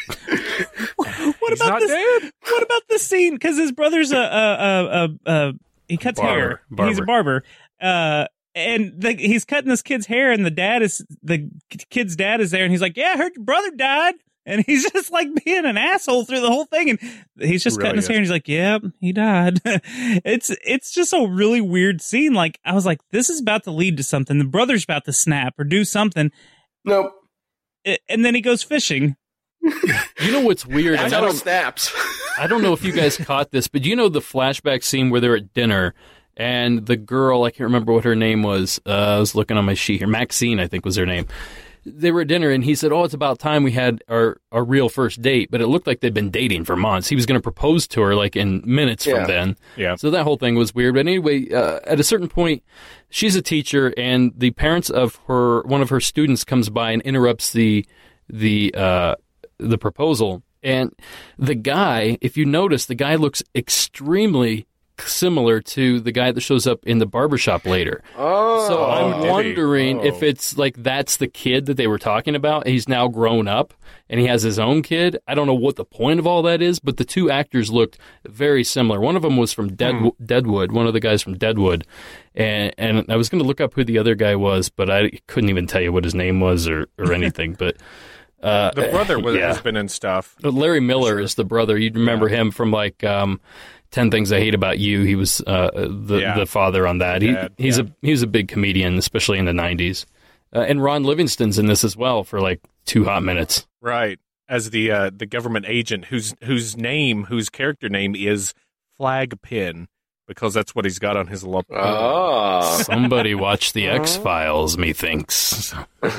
What he's about not this? dead. What about this scene? Because his brother's a, a, a, a, a he cuts Barber. hair. Barber. He's a barber. Uh, and the, he's cutting this kid's hair, and the dad is the kid's dad is there, and he's like, "Yeah, I heard your brother died." And he's just like being an asshole through the whole thing, and he's just Really cutting his is. hair, and he's like, "Yep, he died." it's it's just a really weird scene. Like I was like, this is about to lead to something. The brother's about to snap or do something, Nope. I- and then he goes fishing. You know what's weird? That's and I how it don't, snaps. I don't know if you guys caught this, but you know the flashback scene where they're at dinner and the girl, I can't remember what her name was. Uh, I was looking on my sheet here. Maxine, I think was her name. They were at dinner and he said, "Oh, it's about time we had our, our real first date," but it looked like they'd been dating for months. He was going to propose to her like in minutes Yeah. from then. Yeah. So that whole thing was weird. But anyway, uh, at a certain point, she's a teacher and the parents of her, one of her students comes by and interrupts the, the, uh, the proposal. And the guy, if you notice, the guy looks extremely similar to the guy that shows up in the barbershop later. Oh. So I'm did he? wondering Oh. if it's like that's the kid that they were talking about. He's now grown up and he has his own kid. I don't know what the point of all that is, but the two actors looked very similar. One of them was from Dead, Hmm. Deadwood, one of the guys from Deadwood. And, and I was going to look up who the other guy was, but I couldn't even tell you what his name was or, or anything. But uh, The brother was, yeah. has been in stuff. But Larry Miller is the brother. You'd remember him from like um, Ten Things I Hate About You. He was uh, the Yeah. the father on that. He, Dad, he's yeah. a he was a big comedian, especially in the nineties. Uh, and Ron Livingston's in this as well for like two hot minutes. Right. As the uh, the government agent whose whose name, whose character name is Flagpin, because that's what he's got on his lapel. Oh. Somebody watched the X Files, methinks.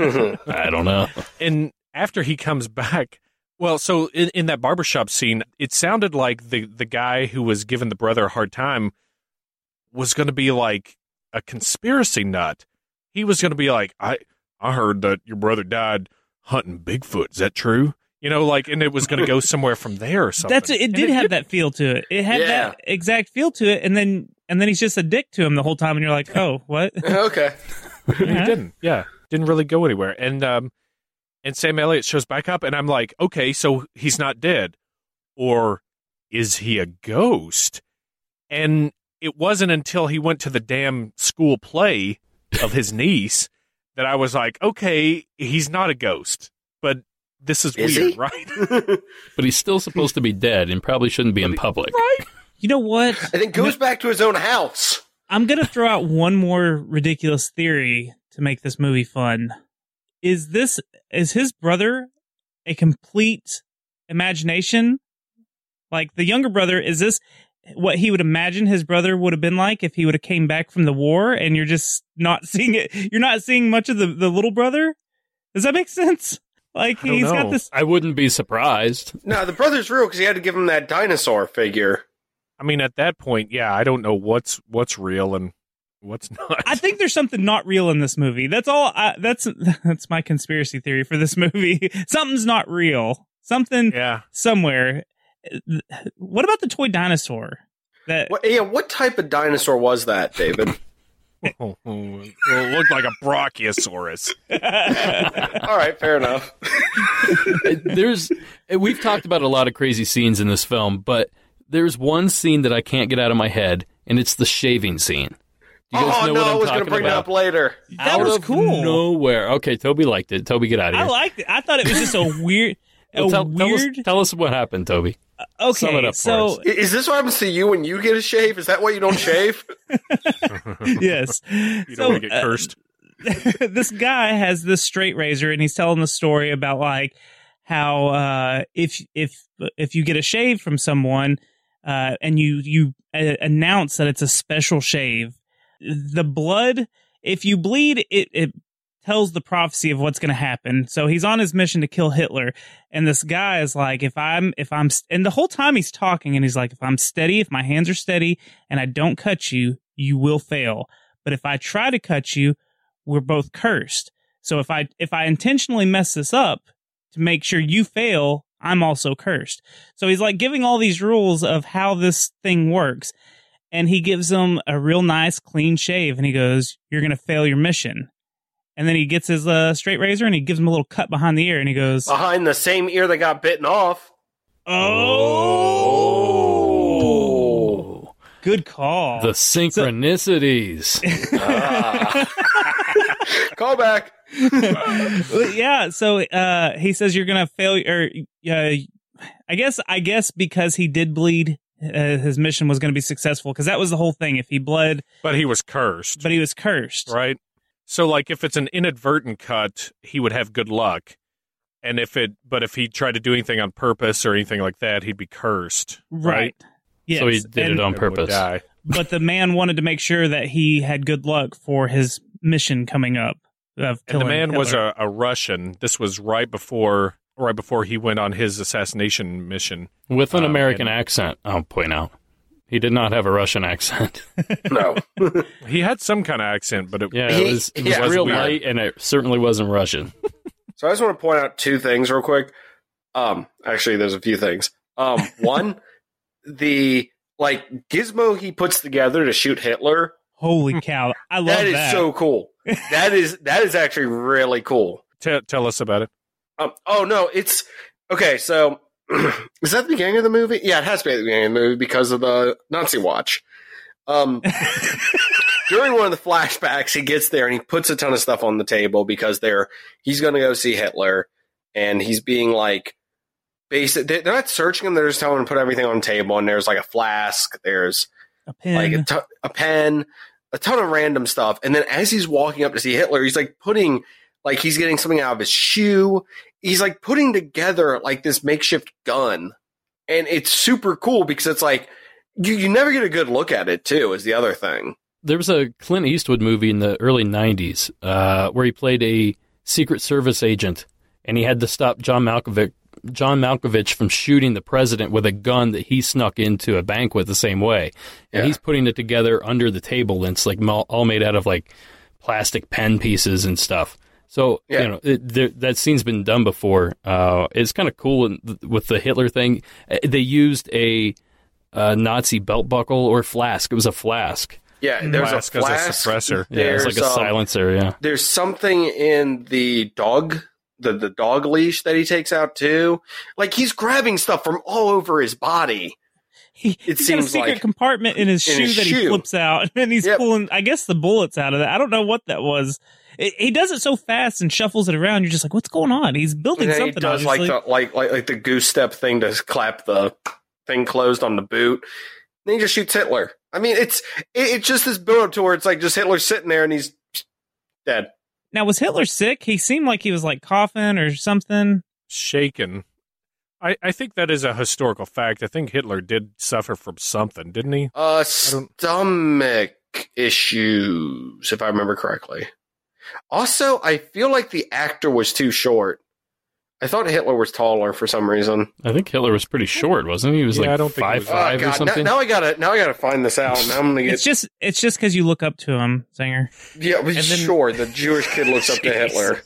I don't know. And after he comes back, well, so in, in that barbershop scene, it sounded like the, the guy who was giving the brother a hard time was going to be like a conspiracy nut. He was going to be like, I I heard that your brother died hunting Bigfoot. Is that true? You know, like, and it was going to go somewhere from there or something. That's it. And Did have didn't. that feel to it. It had Yeah. that exact feel to it, and then and then he's just a dick to him the whole time, and you're like, oh, what? Okay. He didn't. Yeah, didn't really go anywhere. And um, and Sam Elliott shows back up, and I'm like, okay, so he's not dead, or is he a ghost? And it wasn't until he went to the damn school play of his niece that I was like, okay, he's not a ghost, but this is, Is weird, he? right? But he's still supposed to be dead and probably shouldn't be in public. Right? You know what? And then goes back to his own house. I'm gonna throw out one more ridiculous theory to make this movie fun. Is this is his brother a complete imagination? Like the younger brother, is this what he would imagine his brother would have been like if he would have came back from the war, and you're just not seeing it? You're not seeing much of the, the little brother? Does that make sense? Like I don't he's got know. this. I wouldn't be surprised. No, the brother's real because he had to give him that dinosaur figure. I mean, at that point, yeah, I don't know what's what's real and what's not. I think there's something not real in this movie. That's all. I, that's that's my conspiracy theory for this movie. Something's not real. Something yeah. somewhere. What about the toy dinosaur? That What, yeah, what type of dinosaur was that, David? Oh, oh, well, it looked like a Brachiosaurus. All right, fair enough. There's we've talked about a lot of crazy scenes in this film, but there's one scene that I can't get out of my head, and it's the shaving scene. Do you guys Oh know no, what I'm I was going talking to bring about? it up later. that Out was of cool. nowhere. Okay, Toby liked it. Toby, get out of I here. liked it. I thought it was just a weird, a Well, tell, tell us, weird. tell us what happened, Toby. Sum it Okay, up for so us. I- Is this what happens to you when you get a shave? Is that why you don't shave? yes, You don't so, want to get uh, cursed. this guy has this straight razor, and he's telling the story about like how uh, if if if you get a shave from someone uh, and you you uh, announce that it's a special shave, the blood, if you bleed, it it tells the prophecy of what's going to happen. So he's on his mission to kill Hitler, and this guy is like, if I'm if I'm and the whole time he's talking, and he's like, if I'm steady, if my hands are steady, and I don't cut you, you will fail. But if I try to cut you, we're both cursed. So if I if I intentionally mess this up to make sure you fail, I'm also cursed. So he's like giving all these rules of how this thing works. And he gives them a real nice clean shave, and he goes, you're going to fail your mission. And then he gets his uh, straight razor and he gives him a little cut behind the ear, and he goes, Behind the same ear that got bitten off. oh, good call. The synchronicities. Call back. Well, yeah, so uh, he says you're gonna fail, or uh, I guess I guess because he did bleed, uh, his mission was gonna be successful, because that was the whole thing. If he bled, But he was cursed, but he was cursed, right? So, like, if it's an inadvertent cut, he would have good luck. And if it, but if he tried to do anything on purpose or anything like that, he'd be cursed, right? right? Yes. So he did and, it on And would purpose. die. but the man wanted to make sure that he had good luck for his mission coming up. Of And the killing man was Hitler. a, a Russian. This was right before, right before he went on his assassination mission. With an Um, American and- accent, I'll point out. He did not have a Russian accent. No. He had some kind of accent, but it, Yeah, He- it was, it was yeah, real weird. light, and it certainly wasn't Russian. So I just want to point out two things real quick. Um, actually, there's a few things. Um, one, the like gizmo he puts together to shoot Hitler. Holy cow! I love That that. is so cool. That is that is actually really cool. T- tell us about it. Um, oh no, it's okay. So is that the beginning of the movie? Yeah, it has to be at the beginning of the movie because of the Nazi watch. Um, during one of the flashbacks, he gets there and he puts a ton of stuff on the table because they're he's going to go see Hitler, and he's being like, basic. They're not searching him; they're just telling him to put everything on the table. And there's like a flask, there's a pen. like a, t- a pen, a ton of random stuff. And then as he's walking up to see Hitler, he's like putting, like he's getting something out of his shoe. He's like putting together like this makeshift gun. And it's super cool because it's like, you, you never get a good look at it too, is the other thing. There was a Clint Eastwood movie in the early nineties uh, where he played a Secret Service agent, and he had to stop John Malkovich, John Malkovich from shooting the president with a gun that he snuck into a bank with the same way. And Yeah. he's putting it together under the table, and it's like all all made out of like plastic pen pieces and stuff. So, Yeah. you know, it, there, that scene's been done before. Uh, it's kind of cool in, with the Hitler thing. Uh, They used a, a Nazi belt buckle or flask. It was a flask. Yeah, there's Flask a as a flask. suppressor. Yeah, it's like There's, a um, silencer, yeah. There's something in the dog, the, the dog leash that he takes out too. Like he's grabbing stuff from all over his body. He, It he's got a seems secret like- compartment in his in shoe his that he shoe. flips out, and he's Yep. pulling, I guess, the bullets out of that. I don't know what that was. It, he does it so fast and shuffles it around. You're just like, what's going on? He's building And then he something. does like obviously. the like, like like the goose step thing to clap the thing closed on the boot. Then he just shoots Hitler. I mean, it's it, it's just this build up to where it's like just Hitler sitting there and he's dead. Now, was Hitler sick? He seemed like he was like coughing or something. Shaken. I, I think that is a historical fact. I think Hitler did suffer from something, didn't he? Uh, don't- stomach issues, if I remember correctly. Also, I feel like the actor was too short. I thought Hitler was taller for some reason. I think Hitler was pretty short, wasn't he? He was Yeah, I like don't think he five was- five oh, or God, now, something. now I gotta now I gotta find this out. Now I'm gonna It's get just it's just because you look up to him, Singer. yeah, but and then- sure. The Jewish kid looks up to Hitler.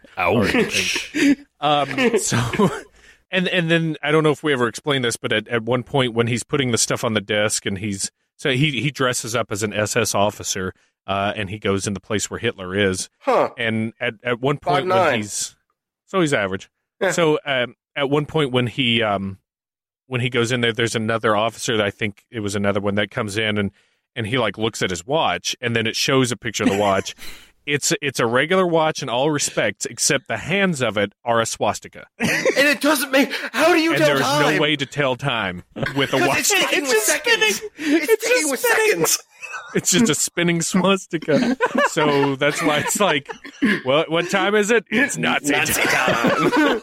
Ouch. Um, so, and and then I don't know if we ever explained this, but at, at one point when he's putting the stuff on the desk and he's so he he dresses up as an S S officer, uh, and he goes in the place where Hitler is, Huh? and at at one point five when nine. he's so he's average. Yeah. So um, at one point when he um when he goes in there, there's another officer that I think it was another one that comes in and and he like looks at his watch and then it shows a picture of the watch. It's it's a regular watch in all respects, except the hands of it are a swastika, And it doesn't make. How do you and tell there's time? no way to tell time with a 'Cause watch. It's ticking It's with just seconds. spinning. It's, It's ticking just with spinning. seconds. It's just a spinning swastika. So that's why it's like, well, what time is it? It's Nazi, Nazi time. time.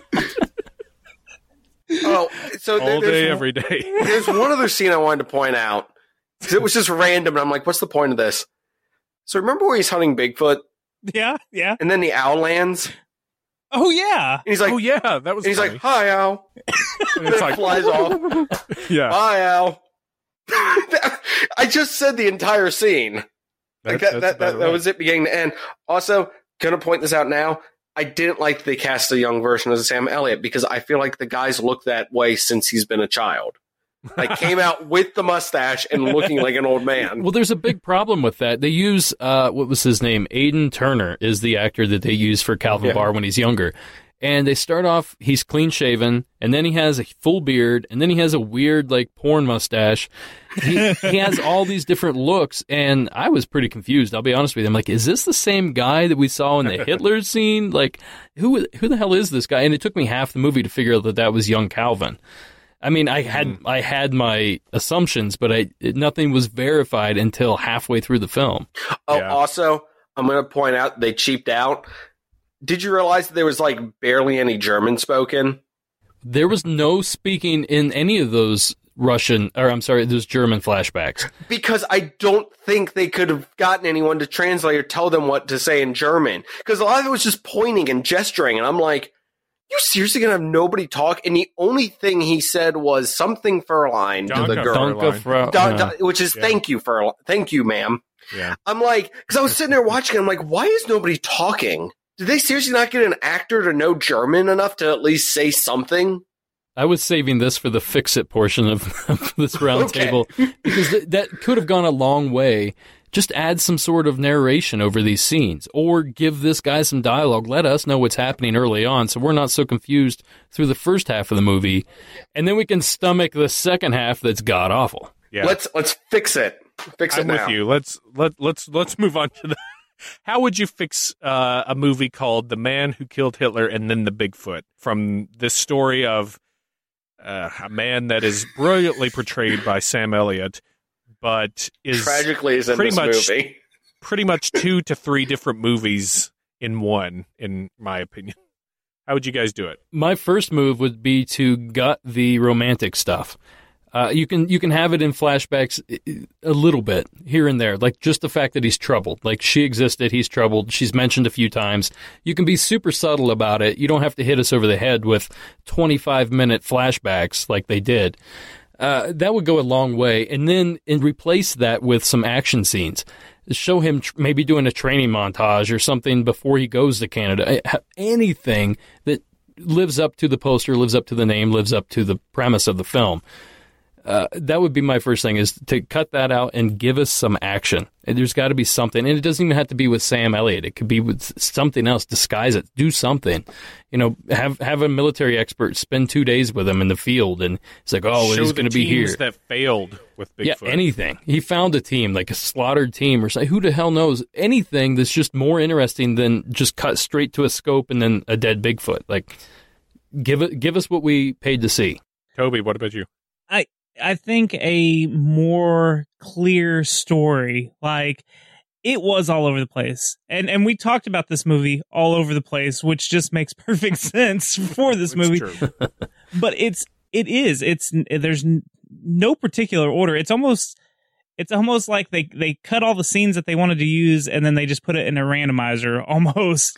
Oh, so there- All there's day, one- every day. There's one other scene I wanted to point out. 'Cause it was just random, and I'm like, what's the point of this? So remember where he's hunting Bigfoot, Yeah, yeah. and then the owl lands? And Oh yeah. he's like, Oh yeah, that was. and he's funny. like, hi, owl. And And it's it like, flies off. yeah, Hi, owl. I just said the entire scene. Like That- that, that's that, about that, that right. was it beginning to end. Also, gonna point this out now. I didn't like they cast a young version of Sam Elliott because I feel like the guy's looked that way since he's been a child. Like came out with the mustache and looking like an old man. Well, there's a big problem with that. They use, uh, what was his name? Aiden Turner is the actor that they use for Calvin Yeah. Barr when he's younger. And they start off, he's clean shaven, and then he has a full beard, and then he has a weird, like, porn mustache. He, he has all these different looks, and I was pretty confused. I'll be honest with you. I'm like, is this the same guy that we saw in the Hitler scene? Like, who who the hell is this guy? And it took me half the movie to figure out that that was young Calvin. I mean, I had Mm. I had my assumptions, but I it, nothing was verified until halfway through the film. Oh, Yeah. also, I'm going to point out they cheaped out. Did you realize that there was like barely any German spoken? There was no speaking in any of those Russian, or I'm sorry, those German flashbacks. Because I don't think they could have gotten anyone to translate or tell them what to say in German. Because a lot of it was just pointing and gesturing, and I'm like, you seriously gonna have nobody talk? And the only thing he said was something Fräulein to the Danke, girl. Fräulein. Danke, Frau. Da- no. da- which is Yeah. thank you for thank you, ma'am. yeah. I'm like, because I was sitting there watching, I'm like, why is nobody talking? Did they seriously not get an actor to know German enough to at least say something? I was saving this for the fix-it portion of, of this roundtable Okay. because th- that could have gone a long way. Just add some sort of narration over these scenes, or give this guy some dialogue. Let us know what's happening early on, so we're not so confused through the first half of the movie, and then we can stomach the second half that's god awful. Yeah. Let's let's fix it. Fix it I'm now. with you. Let's let let's let's move on to the. How would you fix uh, a movie called "The Man Who Killed Hitler and Then the Bigfoot" from this story of uh, a man that is brilliantly portrayed by Sam Elliott, but is Tragically, is in pretty this much- movie. pretty much two to three different movies in one, in my opinion. How would you guys do it? My first move would be to gut the romantic stuff. Uh, you can you can have it in flashbacks a little bit here and there, like just the fact that he's troubled. Like she existed, he's troubled. She's mentioned a few times. You can be super subtle about it. You don't have to hit us over the head with twenty-five minute flashbacks like they did. Uh, that would go a long way. And then and replace that with some action scenes. Show him tr- maybe doing a training montage or something before he goes to Canada. Anything that lives up to the poster, lives up to the name, lives up to the premise of the film. Uh, that would be my first thing, is to cut that out and give us some action. And there's got to be something. And it doesn't even have to be with Sam Elliott. It could be with something else. Disguise it. Do something. You know, have have a military expert spend two days with him in the field. And it's like, oh, well, Show he's the going to be teams here. that failed with Bigfoot. Yeah, anything. He found a team, like a slaughtered team or something. Who the hell knows? Anything that's just more interesting than just cut straight to a scope and then a dead Bigfoot. Like, give it, give us what we paid to see. Toby, what about you? I think a more clear story, like it was all over the place. And and we talked about this movie all over the place, which just makes perfect sense for this It's movie. true. But it's it is it's there's n- no particular order. It's almost it's almost like they they cut all the scenes that they wanted to use and then they just put it in a randomizer almost.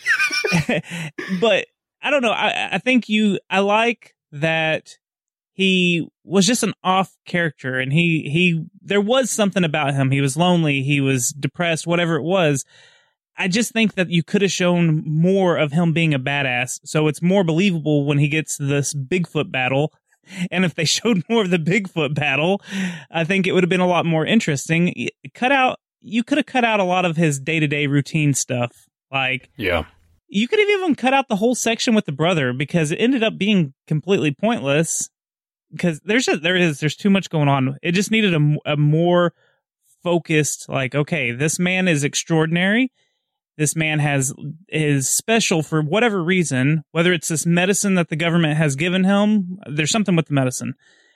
But I don't know. I I think you I like that he was just an off character, and he he there was something about him. He was lonely, he was depressed, whatever it was. I just think that you could have shown more of him being a badass, so it's more believable when he gets this Bigfoot battle. And if they showed more of the Bigfoot battle, I think it would have been a lot more interesting. Cut out, you could have cut out a lot of his day to day routine stuff. Like, Yeah. you could have even cut out the whole section with the brother, because it ended up being completely pointless. Because there's just, there is there's too much going on. It just needed a, a more focused, like, okay, this man is extraordinary, this man has is special for whatever reason, whether it's this medicine that the government has given him, there's something with the medicine,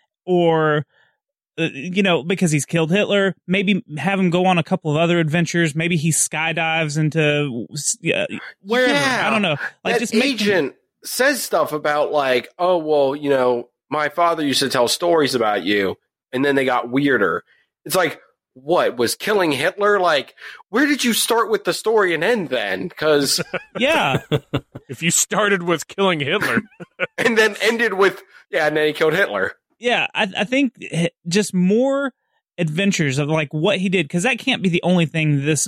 or uh, you know, because he's killed Hitler, maybe have him go on a couple of other adventures. Maybe he skydives into uh, wherever. Yeah, I don't know. Like that just make agent him- says stuff about like, oh well, you know, my father used to tell stories about you, and then they got weirder. It's like, what was killing Hitler? Like, where did you start with the story and end then? Because yeah. If you started with killing Hitler, and then ended with yeah, and then he killed Hitler. Yeah, I, I think just more adventures of like what he did, because that can't be the only thing this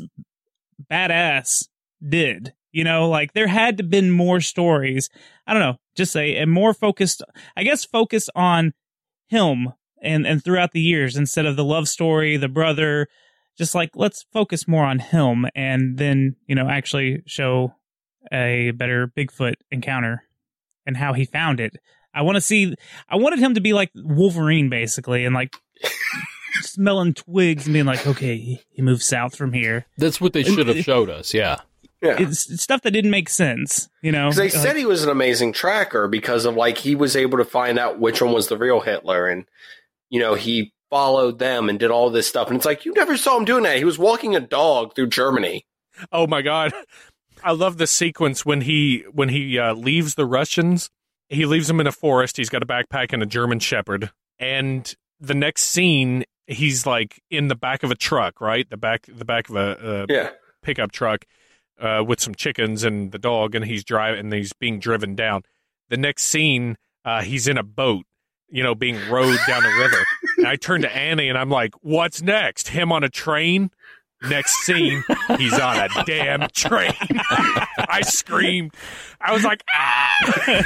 badass did. You know, like there had to been more stories. I don't know, just say and more focused. I guess focus on him and and throughout the years instead of the love story, the brother. Just like let's focus more on him, and then you know actually show a better Bigfoot encounter and how he found it. I want to see, I wanted him to be like Wolverine, basically, and like smelling twigs and being like, okay, he, he moved south from here. That's what they should have showed us, yeah. Yeah. It's, it's stuff that didn't make sense, you know? Because they Like, said he was an amazing tracker because of like he was able to find out which one was the real Hitler, and you know he followed them and did all this stuff. And it's like you never saw him doing that. He was walking a dog through Germany. oh my god, I love the sequence when he when he uh, leaves the Russians. He leaves them in a forest. He's got a backpack and a German Shepherd. And the next scene, he's like in the back of a truck, right? The back, the back of a, a Yeah. pickup truck uh, with some chickens and the dog, and he's driving, and he's being driven down. The next scene, uh, he's in a boat, you know, being rowed down the river. And I turn to Annie, and I'm like, "What's next? Him on a train?" Next scene, he's on a damn train. I screamed. I was like, ah!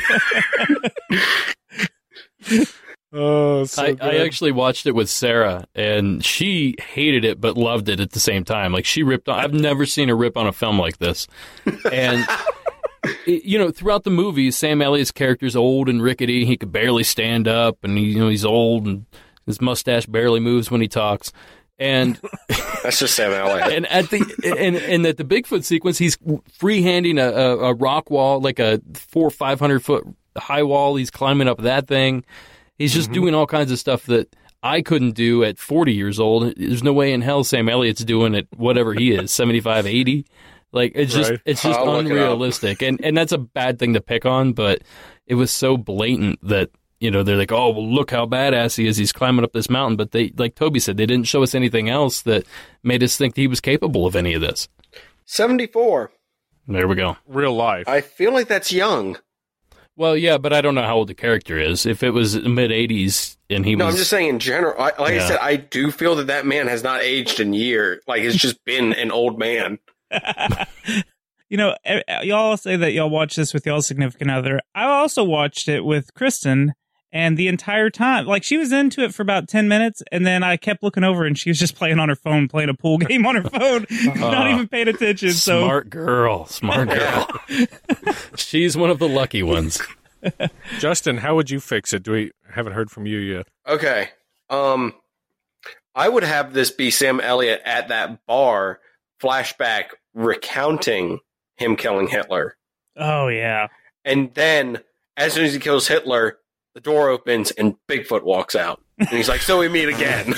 Oh, so I, good. I actually watched it with Sarah, and she hated it but loved it at the same time. Like she ripped on. I've never seen her rip on a film like this. And it, you know, throughout the movie, Sam Elliott's character's old and rickety. He could barely stand up, and he, you know, he's old, and his mustache barely moves when he talks. And That's just Sam Elliott. and at the and, and at the Bigfoot sequence, he's freehanding a, a, a rock wall, like a four or five hundred foot high wall. He's climbing up that thing. He's just mm-hmm. doing all kinds of stuff that I couldn't do at forty years old. There's no way in hell Sam Elliott's doing it, whatever he is, seventy-five, eighty. Like, it's just, Right. it's just I'll look it up. unrealistic. And, and that's a bad thing to pick on, but it was so blatant that, you know, they're like, oh, well, look how badass he is. He's climbing up this mountain. But they, like Toby said, they didn't show us anything else that made us think that he was capable of any of this. seventy-four. There we go. Real life. I feel like that's young. Well, yeah, but I don't know how old the character is. If it was mid-eighties and he No, was... I'm just saying in general. I, like Yeah. I said, I do feel that that man has not aged in years. Like, it's just been an old man. You know, eh, y'all say that y'all watch this with y'all's significant other. I also watched it with Kristen, and the entire time, like, she was into it for about ten minutes, and then I kept looking over, and she was just playing on her phone, playing a pool game on her phone, not even paying attention. So Smart girl. Smart girl. She's one of the lucky ones. Justin, how would you fix it? Do we haven't heard from you yet? Okay. Um, I would have this be Sam Elliott at that bar, flashback recounting him killing Hitler. Oh, yeah. And then, as soon as he kills Hitler, the door opens and Bigfoot walks out. And he's like, so we meet again.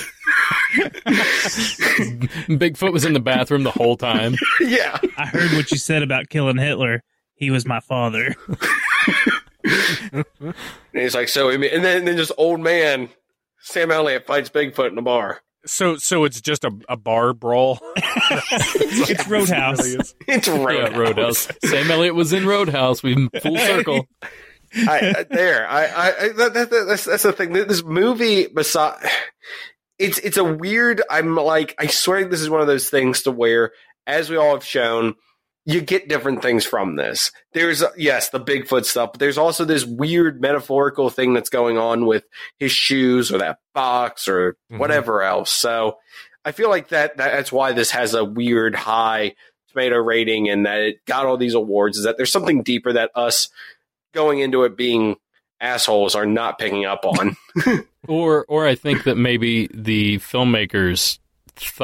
Bigfoot was in the bathroom the whole time. Yeah. I heard what you said about killing Hitler. He was my father. And he's like, so we meet. And then, and then just old man, Sam Elliott fights Bigfoot in a bar. So, so it's just a, a bar brawl. It's Roadhouse. It really is. It's Roadhouse. Yeah, Roadhouse. Sam Elliott was in Roadhouse. We full circle. I, I, there, I, I, I that, that, that's that's the thing. This movie, beside, it's it's a weird. I'm like, I swear, this is one of those things to where, as we all have shown, you get different things from this. There's yes, the Bigfoot stuff, but there's also this weird metaphorical thing that's going on with his shoes or that box or Mhm. whatever else. So I feel like that, that that's why this has a weird high tomato rating and that it got all these awards. Is that there's something deeper that us going into it being assholes are not picking up on. Or, or I think that maybe the filmmakers thought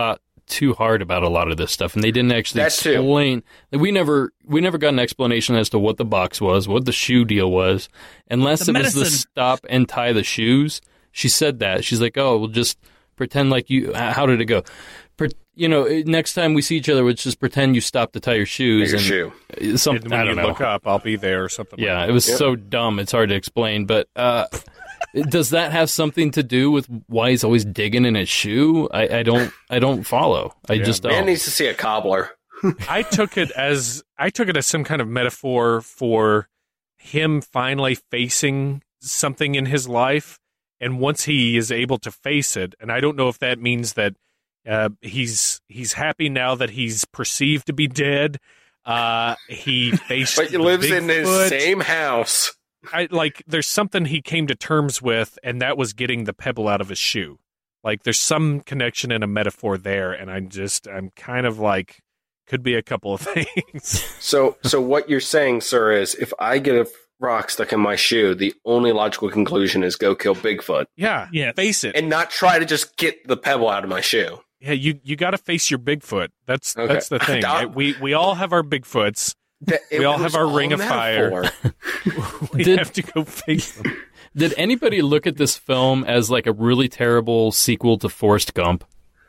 too hard about a lot of this stuff, and they didn't actually That too. explain. Like, we never we never got an explanation as to what the box was, what the shoe deal was, unless The it was the medicine. stop and tie the shoes. She said that. She's like, "Oh, we'll just pretend like you." How did it go? Pre- you know, next time we see each other, we'll just pretend you stopped to tie your shoes. Take your and shoe. Some, And I when you don't know. look up, I'll be there or something. Yeah, like it was Yep. so dumb. It's hard to explain. But uh, does that have something to do with why he's always digging in his shoe? I, I don't. I don't follow. I Yeah, just Man don't. needs to see a cobbler. that. I took it as I took it as some kind of metaphor for him finally facing something in his life, and once he is able to face it, and I don't know if that means that uh, he's he's happy now that he's perceived to be dead. Uh, he faced, But he the lives in his Bigfoot. same house. I like there's something he came to terms with, and that was getting the pebble out of his shoe. Like there's some connection and a metaphor there, and I'm just I'm kind of like could be a couple of things. So, so what you're saying, sir, is if I get a rock stuck in my shoe, the only logical conclusion is go kill Bigfoot yeah, Yes. face it. and not try to just get the pebble out of my shoe. Yeah, you you got to face your Bigfoot. That's Okay. that's the thing. Doc- we we all have our Bigfoots. That- it We all was have our all ring of fire. metaphor. We Did- have to go face them. Did anybody look at this film as like a really terrible sequel to Forrest Gump?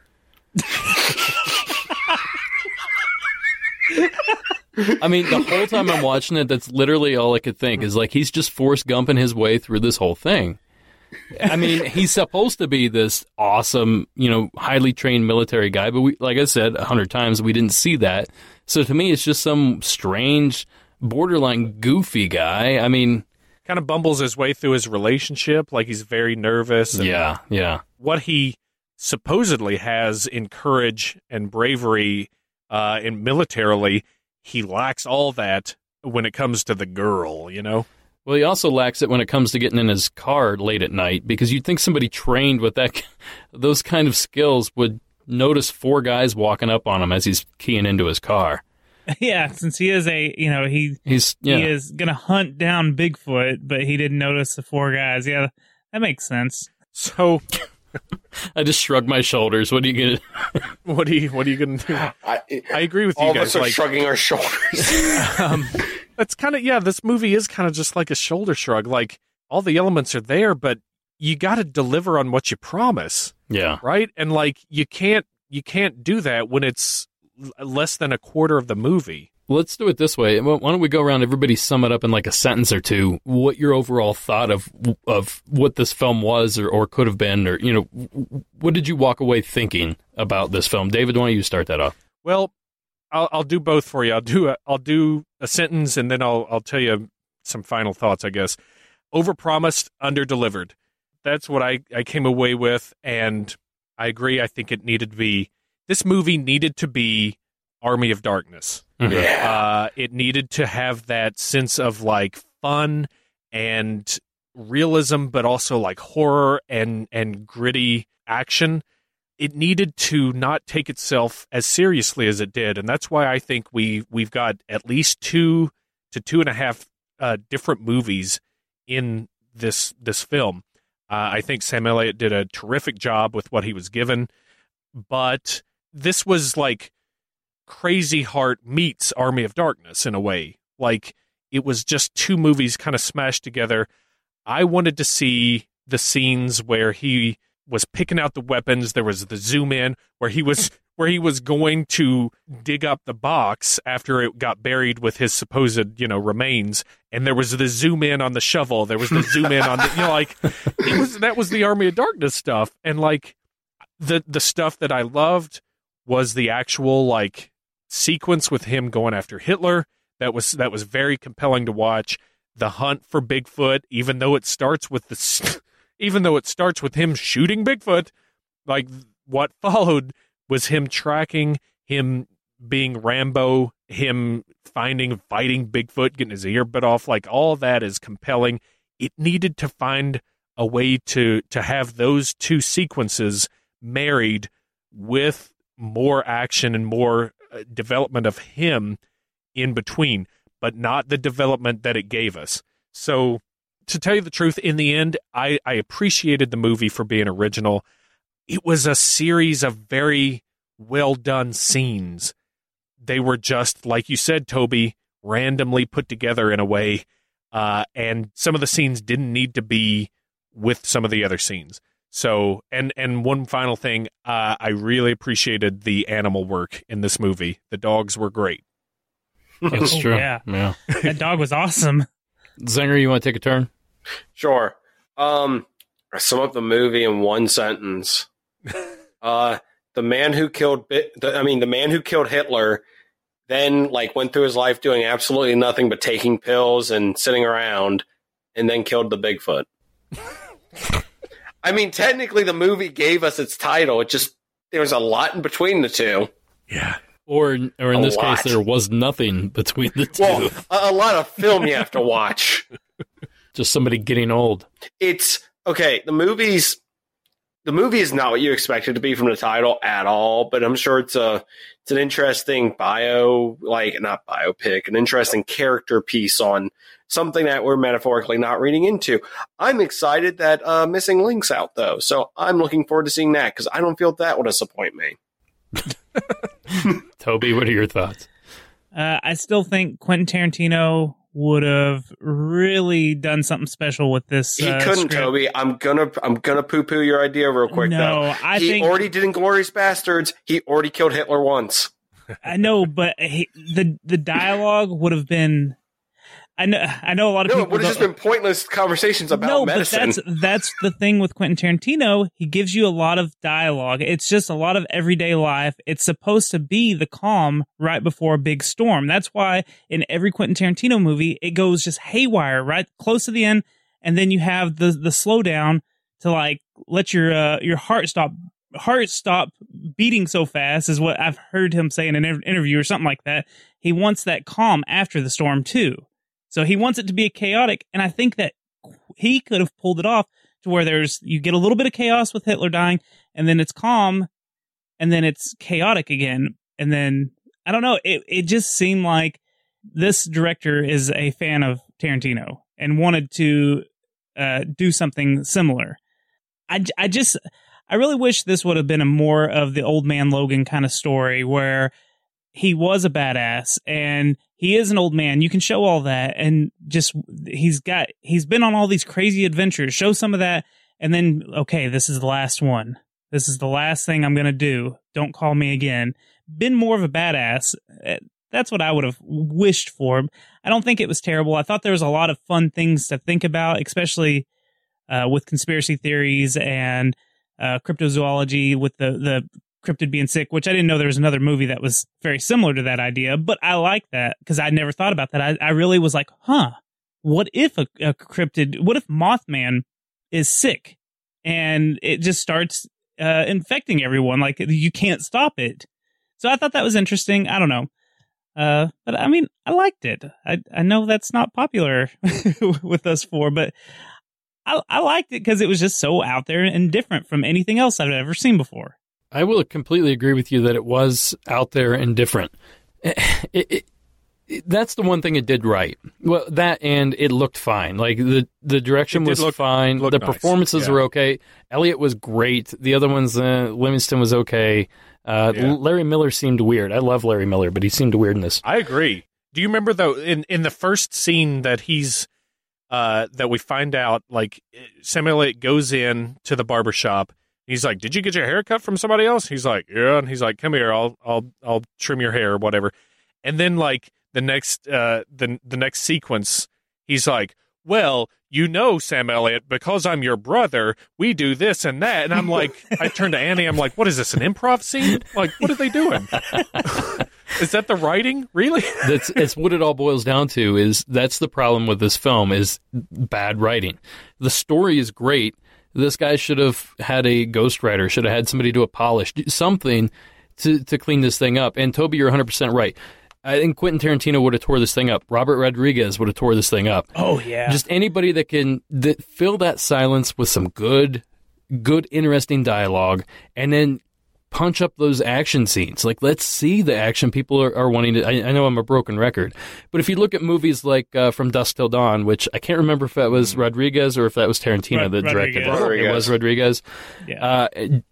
I mean, the whole time I'm watching it, that's literally all I could think is like he's just Forrest Gumping his way through this whole thing. I mean, he's supposed to be this awesome, you know, highly trained military guy, but we, like I said a hundred times, we didn't see that. So to me, it's just some strange, borderline goofy guy. I mean, Kind of bumbles his way through his relationship, like he's very nervous. And yeah, yeah. what he supposedly has in courage and bravery uh, and militarily, he lacks all that when it comes to the girl, you know? Well, he also lacks it when it comes to getting in his car late at night, because you'd think somebody trained with that, those kind of skills would notice four guys walking up on him as he's keying into his car. Yeah, since he is a, you know, he He's yeah. he is gonna hunt down Bigfoot, but he didn't notice the four guys. Yeah, that makes sense. So I just shrugged my shoulders. What are you gonna? what are you what are you gonna do? I, I agree with all you of guys. us are Like, shrugging our shoulders. um, that's kind of yeah. This movie is kind of just like a shoulder shrug. Like all the elements are there, but you got to deliver on what you promise, Yeah, right? And like you can't you can't do that when it's l- less than a quarter of the movie. let's do it this way. Why don't we go around? Everybody sum it up in like a sentence or two. What your overall thought of of what this film was, or, or could have been, or you know, what did you walk away thinking about this film? David, why don't you start that off? Well, I'll I'll do both for you. I'll do a, I'll do a sentence and then I'll I'll tell you some final thoughts, I guess. Overpromised, underdelivered. That's what I, I came away with, and I agree. I think it needed to be this movie needed to be Army of Darkness. Yeah. Uh, it needed to have that sense of like fun and realism, but also like horror and and gritty action. It needed to not take itself as seriously as it did, and that's why I think we we've got at least two to two and a half uh, different movies in this this film. Uh, I think Sam Elliott did a terrific job with what he was given, but this was like Crazy Heart meets Army of Darkness in a way. Like it was just two movies kind of smashed together. I wanted to see the scenes where he was picking out the weapons. There was the zoom in where he was where he was going to dig up the box after it got buried with his supposed, you know, remains. And there was the zoom in on the shovel. There was the zoom in on the, you know, like it was that was the Army of Darkness stuff. And like the the stuff that I loved was the actual like sequence with him going after Hitler. That was that was very compelling to watch. The hunt for Bigfoot, even though it starts with the, even though it starts with him shooting Bigfoot, like what followed was him tracking, him being Rambo, him finding, fighting Bigfoot, getting his ear bit off. Like all that is compelling. It needed to find a way to to have those two sequences married with more action and more uh, development of him in between, but not the development that it gave us. So, to tell you the truth, in the end, I, I appreciated the movie for being original. It was a series of very well done scenes. They were just, like you said, Toby, randomly put together in a way, uh, and some of the scenes didn't need to be with some of the other scenes. So, and and one final thing, uh, I really appreciated the animal work in this movie. The dogs were great. That's Oh, true. yeah. yeah. That dog was awesome. Zinger, you want to take a turn? Sure. Um, I sum up the movie in one sentence. Uh, the man who killed, Bi- the, I mean, the man who killed Hitler, then like went through his life doing absolutely nothing but taking pills and sitting around, and then killed the Bigfoot. I mean, technically, the movie gave us its title. It just there was a lot in between the two. Yeah. Or, or in A this lot. case, there was nothing between the two. Well, a, a lot of film you have to watch. Just somebody getting old. It's okay. The movie's the movie is not what you expect it to be from the title at all. But I'm sure it's a it's an interesting bio, like not biopic, an interesting character piece on something that we're metaphorically not reading into. I'm excited that uh, Missing Link's out though, so I'm looking forward to seeing that because I don't feel that would disappoint me. Toby, what are your thoughts? Uh, I still think Quentin Tarantino would have really done something special with this. He uh, couldn't, script. Toby. I'm gonna I'm gonna poo poo your idea real quick No, though. I he think- already did Inglourious Bastards. He already killed Hitler once. I know, but he, the the dialogue would have been. I know. I know a lot of No, it people. would have just don't- been pointless conversations about no, medicine. but that's that's the thing with Quentin Tarantino. He gives you a lot of dialogue. It's just a lot of everyday life. It's supposed to be the calm right before a big storm. That's why in every Quentin Tarantino movie, it goes just haywire right close to the end, and then you have the the slowdown to like let your uh, your heart stop heart stop beating so fast. Is what I've heard him say in an inter- interview or something like that. He wants that calm after the storm too. So he wants it to be chaotic, and I think that he could have pulled it off to where there's you get a little bit of chaos with Hitler dying, and then it's calm, and then it's chaotic again, and then I don't know. It it just seemed like this director is a fan of Tarantino and wanted to uh, do something similar. I, I just I really wish this would have been a more of the Old Man Logan kind of story where he was a badass and he is an old man. You can show all that and just he's got he's been on all these crazy adventures. Show some of that and then okay, this is the last one. This is the last thing I'm going to do. Don't call me again. Been more of a badass. That's what I would have wished for. I don't think it was terrible. I thought there was a lot of fun things to think about, especially uh, with conspiracy theories and uh, cryptozoology with the the cryptid being sick, which I didn't know there was another movie that was very similar to that idea, but I like that because I never thought about that. I, I really was like, huh, what if a, a cryptid, what if Mothman is sick and it just starts uh, infecting everyone? Like you can't stop it. So I thought that was interesting. I don't know. Uh, but I mean, I liked it. I, I know that's not popular with us four, but I, I liked it because it was just so out there and different from anything else I've ever seen before. I will completely agree with you that it was out there and different. It, it, it, that's the one thing it did right. Well, that and it looked fine. Like the, the direction It did was look- fine. look The nice. performances Yeah. were okay. Elliot was great. The other ones, uh, Livingston was okay. Uh, Yeah. Larry Miller seemed weird. I love Larry Miller, but he seemed weird in this. I agree. Do you remember though in, in the first scene that he's uh, that we find out like Samuel Elliott goes in to the barbershop. He's like, "Did you get your hair cut from somebody else?" He's like, "Yeah." And he's like, "Come here, I'll I'll I'll trim your hair or whatever." And then like the next uh the the next sequence, he's like, "Well, you know, Sam Elliott, because I'm your brother, we do this and that." And I'm like, I turn to Annie, I'm like, "What is this, an improv scene? Like, what are they doing?" Is that the writing? Really? That's it's what it all boils down to. Is that's the problem with this film is bad writing. The story is great. This guy should have had a ghostwriter, should have had somebody do a polish, do something to, to clean this thing up. And Toby, you're one hundred percent right. I think Quentin Tarantino would have tore this thing up. Robert Rodriguez would have tore this thing up. Oh, yeah. Just anybody that can that fill that silence with some good, good, interesting dialogue, and then punch up those action scenes. Like, let's see the action people are, are wanting to. I, I know I'm a broken record, but if you look at movies like uh, From Dusk Till Dawn, which I can't remember if that was Rodriguez or if that was Tarantino Rod- that directed Rodriguez. it. It was Rodriguez. Yeah. Uh,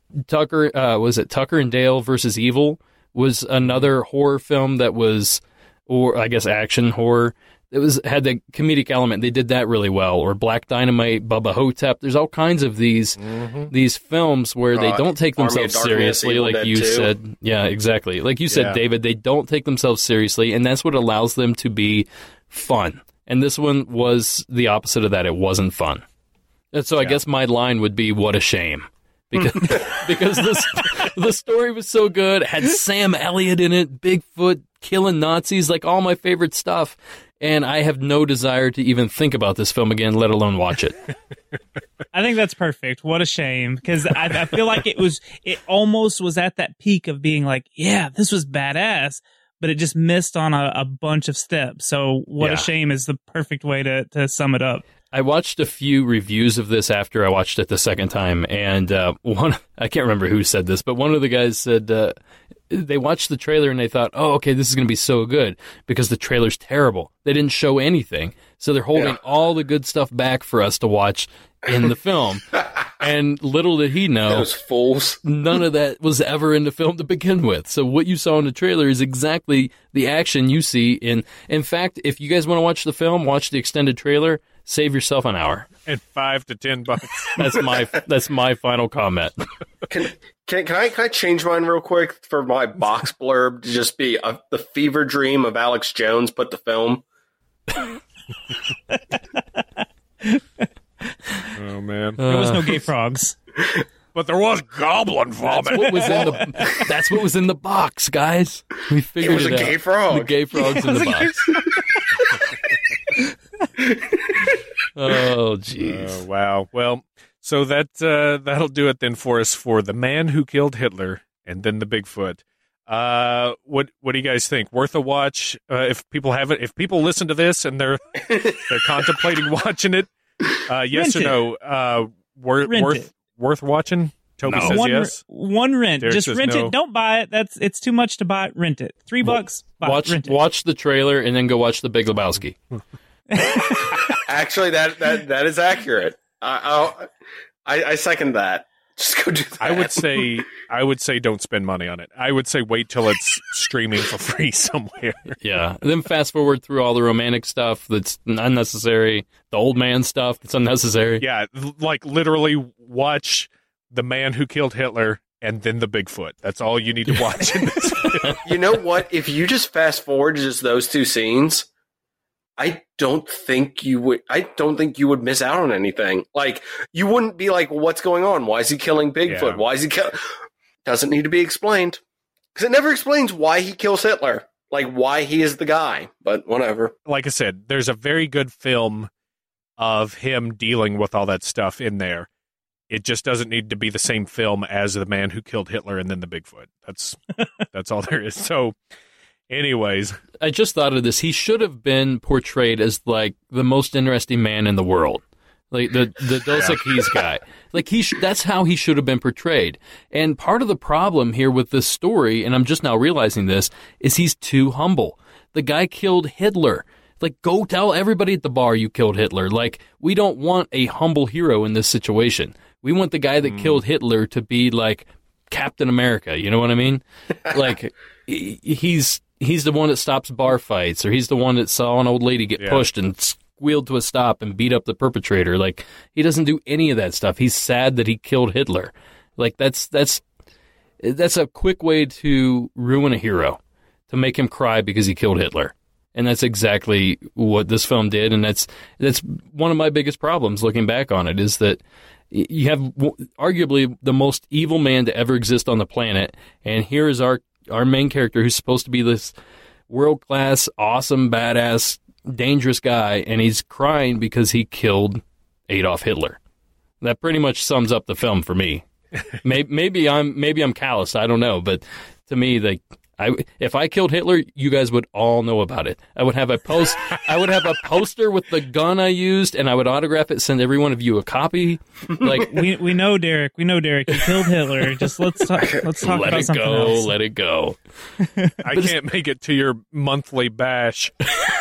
Tucker, uh, was it Tucker and Dale versus Evil was another horror film that was, or I guess action horror. It was had the comedic element. They did that really well. Or Black Dynamite, Bubba Hotep. There's all kinds of these mm-hmm. these films where they uh, don't take Army themselves of Darkness, seriously, Evil like Dead you two. said. Yeah, exactly. Like you said, Yeah. David, they don't take themselves seriously, and that's what allows them to be fun. And this one was the opposite of that. It wasn't fun. And so I Yeah. guess my line would be, what a shame. Because because the, the story was so good. It had Sam Elliott in it, Bigfoot, killing Nazis, like all my favorite stuff. And I have no desire to even think about this film again, let alone watch it. I think that's perfect. What a shame, because I, I feel like it was, it almost was at that peak of being like, yeah, this was badass, but it just missed on a, a bunch of steps. So what Yeah. a shame is the perfect way to, to sum it up. I watched a few reviews of this after I watched it the second time, and uh, one I can't remember who said this, but one of the guys said uh, they watched the trailer and they thought, oh, okay, this is going to be so good because the trailer's terrible. They didn't show anything, so they're holding Yeah. all the good stuff back for us to watch in the film. And little did he know, Those fools. none of that was ever in the film to begin with. So what you saw in the trailer is exactly the action you see in. In fact, if you guys want to watch the film, watch the extended trailer. Save yourself an hour. And five to ten bucks. That's my that's my final comment. Can, can can I can I change mine real quick for my box blurb to just be a, the fever dream of Alex Jones put to film? Oh man. There was no gay frogs. But there was goblin vomit. That's what was in the that's what was in the box, guys. We It figured was it, a out. gay frog. The gay frogs in the box. Oh, jeez. Oh, wow. Well, so that uh, that'll do it then for us for The Man Who Killed Hitler and then the Bigfoot. Uh, what what do you guys think? Worth a watch? Uh, if people have it, if people listen to this and they're they're contemplating watching it, uh, yes Rent or it. no? Uh, wor- Rent worth it. worth watching? Toby says one, yes. one rent. Derek Just says rent no. it. Don't buy it. That's it's too much to buy. Rent it. Three bucks. Buy, Watch rent it. watch the trailer and then go watch The Big Lebowski. Actually, that that that is accurate. I I'll, I I second that. Just go do that. I would say I would say don't spend money on it. I would say wait till it's streaming for free somewhere. Yeah. And then fast forward through all the romantic stuff that's unnecessary, the old man stuff that's unnecessary. Yeah, l- like literally watch The Man Who Killed Hitler and then the Bigfoot. That's all you need to watch in this film. You know what? If you just fast forward to just those two scenes, I don't think you would. I don't think you would miss out on anything. Like you wouldn't be like, well, "What's going on? Why is he killing Bigfoot? Yeah. Why is he kill?" Doesn't need to be explained because it never explains why he kills Hitler. Like why he is the guy. But whatever. Like I said, there's a very good film of him dealing with all that stuff in there. It just doesn't need to be the same film as The Man Who Killed Hitler and then the Bigfoot. That's that's all there is. So, anyways, I just thought of this. He should have been portrayed as like the most interesting man in the world, like the the Dos Equis guy. Like he, sh- that's how he should have been portrayed. And part of the problem here with this story, and I'm just now realizing this, is he's too humble. The guy killed Hitler. Like, go tell everybody at the bar you killed Hitler. Like, we don't want a humble hero in this situation. We want the guy that Mm. killed Hitler to be like Captain America. You know what I mean? Like, he- he's he's the one that stops bar fights, or he's the one that saw an old lady get Yeah. pushed and squealed to a stop and beat up the perpetrator. Like, he doesn't do any of that stuff. He's sad that he killed Hitler. Like, that's that's that's a quick way to ruin a hero, to make him cry because he killed Hitler. And that's exactly what this film did, and that's that's one of my biggest problems looking back on it, is that y- you have w- arguably the most evil man to ever exist on the planet, and here is our, our main character who's supposed to be this world-class, awesome, badass, dangerous guy, and he's crying because he killed Adolf Hitler. That pretty much sums up the film for me. maybe, maybe I'm maybe I'm callous, I don't know, but to me, like, I, if I killed Hitler, you guys would all know about it. I would have a post. I would have a poster with the gun I used, and I would autograph it, send every one of you a copy. Like, we we know Derek. We know Derek. You killed Hitler. Just let's talk. Let's talk let about it something go, else. let it go. I can't make it to your monthly bash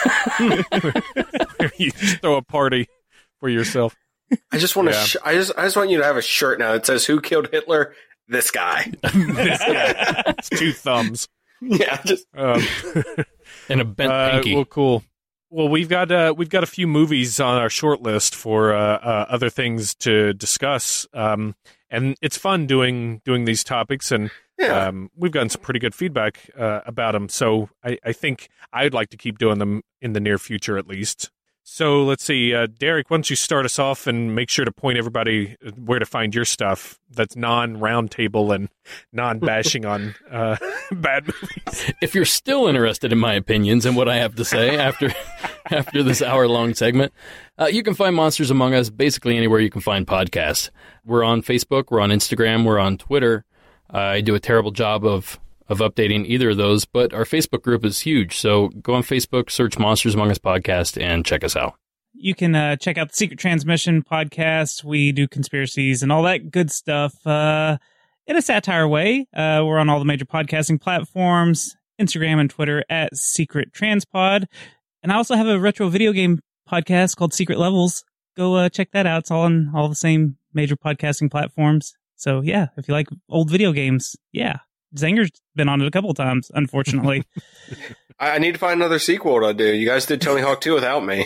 where you just throw a party for yourself. I just want to. Yeah. Sh- I just. I just want you to have a shirt now that says "Who killed Hitler?" this guy. This guy. It's two thumbs. Yeah, just Um, And a bent uh, pinky. well, cool. Well, we've got uh, we've got a few movies on our short list for uh, uh, other things to discuss, um, and it's fun doing doing these topics, and yeah. um, we've gotten some pretty good feedback uh, about them. So I, I think I'd like to keep doing them in the near future, at least. So let's see, uh, Derek, why don't you start us off and make sure to point everybody where to find your stuff that's non-roundtable and non-bashing on uh, bad movies. If you're still interested in my opinions and what I have to say after after this hour-long segment, uh, you can find Monsters Among Us basically anywhere you can find podcasts. We're on Facebook, we're on Instagram, we're on Twitter. Uh, I do a terrible job of of updating either of those, but our Facebook group is huge. So go on Facebook, search Monsters Among Us Podcast, and check us out. You can uh, check out the Secret Transmission podcast. We do conspiracies and all that good stuff uh, in a satire way. Uh, we're on all the major podcasting platforms, Instagram and Twitter at Secret Transpod. And I also have a retro video game podcast called Secret Levels. Go uh, check that out. It's all on all the same major podcasting platforms. So yeah, if you like old video games, yeah. Zinger's been on it a couple of times, unfortunately. I, I need to find another sequel to do. You guys did Tony Hawk two without me.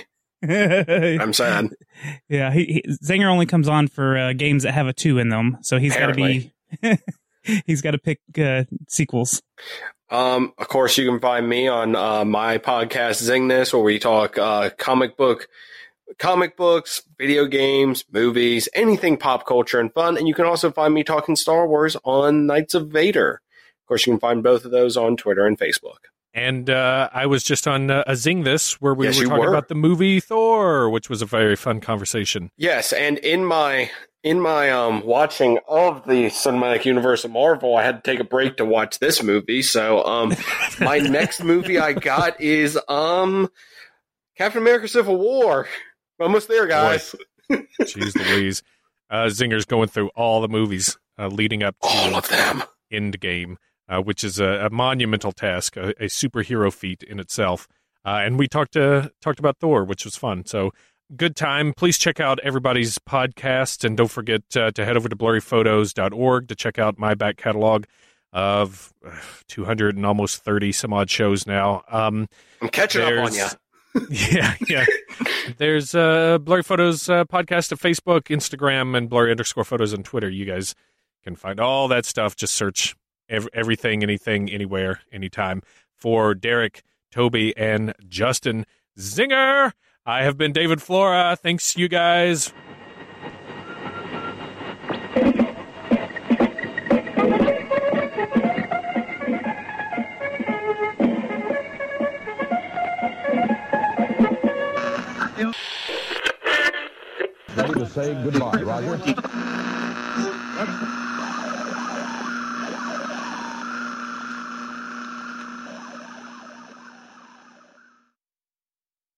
I'm sad. Yeah, he, he, Zinger only comes on for uh, games that have a two in them, so he's got to be he's got to pick uh, sequels. Um, of course, you can find me on uh, my podcast Zingness, where we talk uh, comic book, comic books, video games, movies, anything pop culture and fun. And you can also find me talking Star Wars on Knights of Vader. Of course, you can find both of those on Twitter and Facebook. And uh, I was just on uh, a Zing This, where we Yes, were you talking were. about the movie Thor, which was a very fun conversation. Yes, and in my in my um watching of the cinematic universe of Marvel, I had to take a break to watch this movie. So um, my next movie I got is um Captain America: Civil War. Almost there, guys. Jeez Louise. Uh, Zinger's going through all the movies uh, leading up to All of them. Endgame, uh, which is a, a monumental task, a, a superhero feat in itself. Uh, and we talked uh, talked about Thor, which was fun. So good time. Please check out everybody's podcast, and don't forget uh, to head over to blurry photos dot org to check out my back catalog of uh, two hundred and almost thirty some odd shows now. Um, I'm catching up on you. Yeah, yeah. There's uh, Blurry Photos uh, podcast at Facebook, Instagram, and Blurry underscore Photos on Twitter. You guys can find all that stuff. Just search ev- everything, anything, anywhere, anytime. For Derek, Toby, and Justin Zinger, I have been David Flora. Thanks, you guys. Ready to say goodbye, Roger.